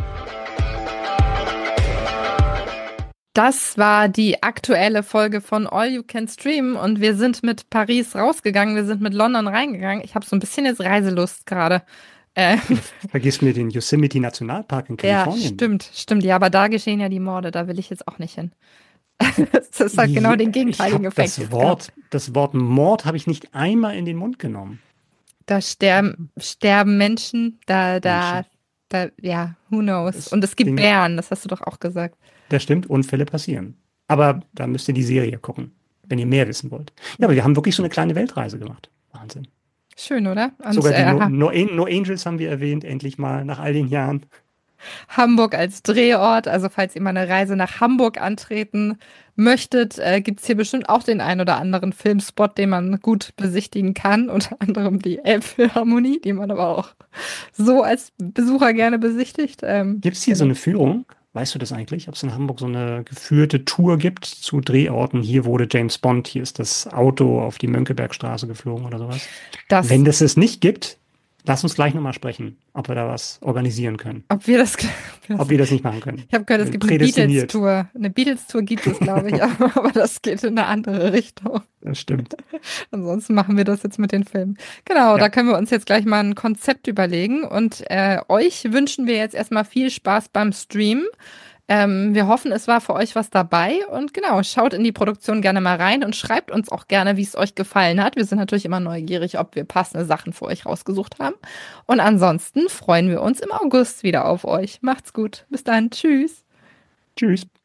Speaker 3: Das war die aktuelle Folge von All You Can Stream und wir sind mit Paris rausgegangen, wir sind mit London reingegangen. Ich habe so ein bisschen jetzt Reiselust gerade. Äh,
Speaker 2: Vergiss mir den Yosemite Nationalpark in Kalifornien.
Speaker 3: Ja, stimmt, stimmt. Ja, aber da geschehen ja die Morde, da will ich jetzt auch nicht hin. Das ist halt genau den gegenteiligen Effekt.
Speaker 2: Das Wort, das Wort Mord habe ich nicht einmal in den Mund genommen.
Speaker 3: Da sterben, sterben Menschen, da, da, da, ja, who knows.
Speaker 2: Das
Speaker 3: Und es gibt
Speaker 2: Ding,
Speaker 3: Bären, das hast du doch auch gesagt.
Speaker 2: Das stimmt, Unfälle passieren. Aber da müsst ihr die Serie gucken, wenn ihr mehr wissen wollt. Ja, aber wir haben wirklich so eine kleine Weltreise gemacht. Wahnsinn.
Speaker 3: Schön, oder? Und,
Speaker 2: Sogar die
Speaker 3: äh,
Speaker 2: no, no, no Angels haben wir erwähnt, endlich mal, nach all den Jahren.
Speaker 3: Hamburg als Drehort. Also falls ihr mal eine Reise nach Hamburg antreten möchtet, äh, gibt es hier bestimmt auch den ein oder anderen Filmspot, den man gut besichtigen kann. Unter anderem die Elbphilharmonie, die man aber auch so als Besucher gerne besichtigt. Ähm,
Speaker 2: Gibt es hier so eine Führung? Weißt du das eigentlich? Ob es in Hamburg so eine geführte Tour gibt zu Drehorten? Hier wurde James Bond, hier ist das Auto auf die Mönckebergstraße geflogen oder sowas.
Speaker 3: Das,
Speaker 2: Wenn das es nicht gibt, lass uns gleich nochmal sprechen, ob wir da was organisieren können.
Speaker 3: ob wir das,
Speaker 2: Ob wir das nicht machen können.
Speaker 3: ich habe gehört, es gibt eine
Speaker 2: Prädestiniert.
Speaker 3: Beatles-Tour. Eine Beatles-Tour gibt es, glaube ich, aber, aber das geht in eine andere Richtung.
Speaker 2: Das stimmt.
Speaker 3: Ansonsten machen wir das jetzt mit den Filmen. Genau,
Speaker 2: Ja.
Speaker 3: da können wir uns jetzt gleich mal ein Konzept überlegen. Und äh, euch wünschen wir jetzt erstmal viel Spaß beim Stream. Ähm, wir hoffen, es war für euch was dabei. Und genau, schaut in die Produktion gerne mal rein und schreibt uns auch gerne, wie es euch gefallen hat. Wir sind natürlich immer neugierig, ob wir passende Sachen für euch rausgesucht haben. Und ansonsten freuen wir uns im August wieder auf euch. Macht's gut. Bis dann. Tschüss.
Speaker 2: Tschüss.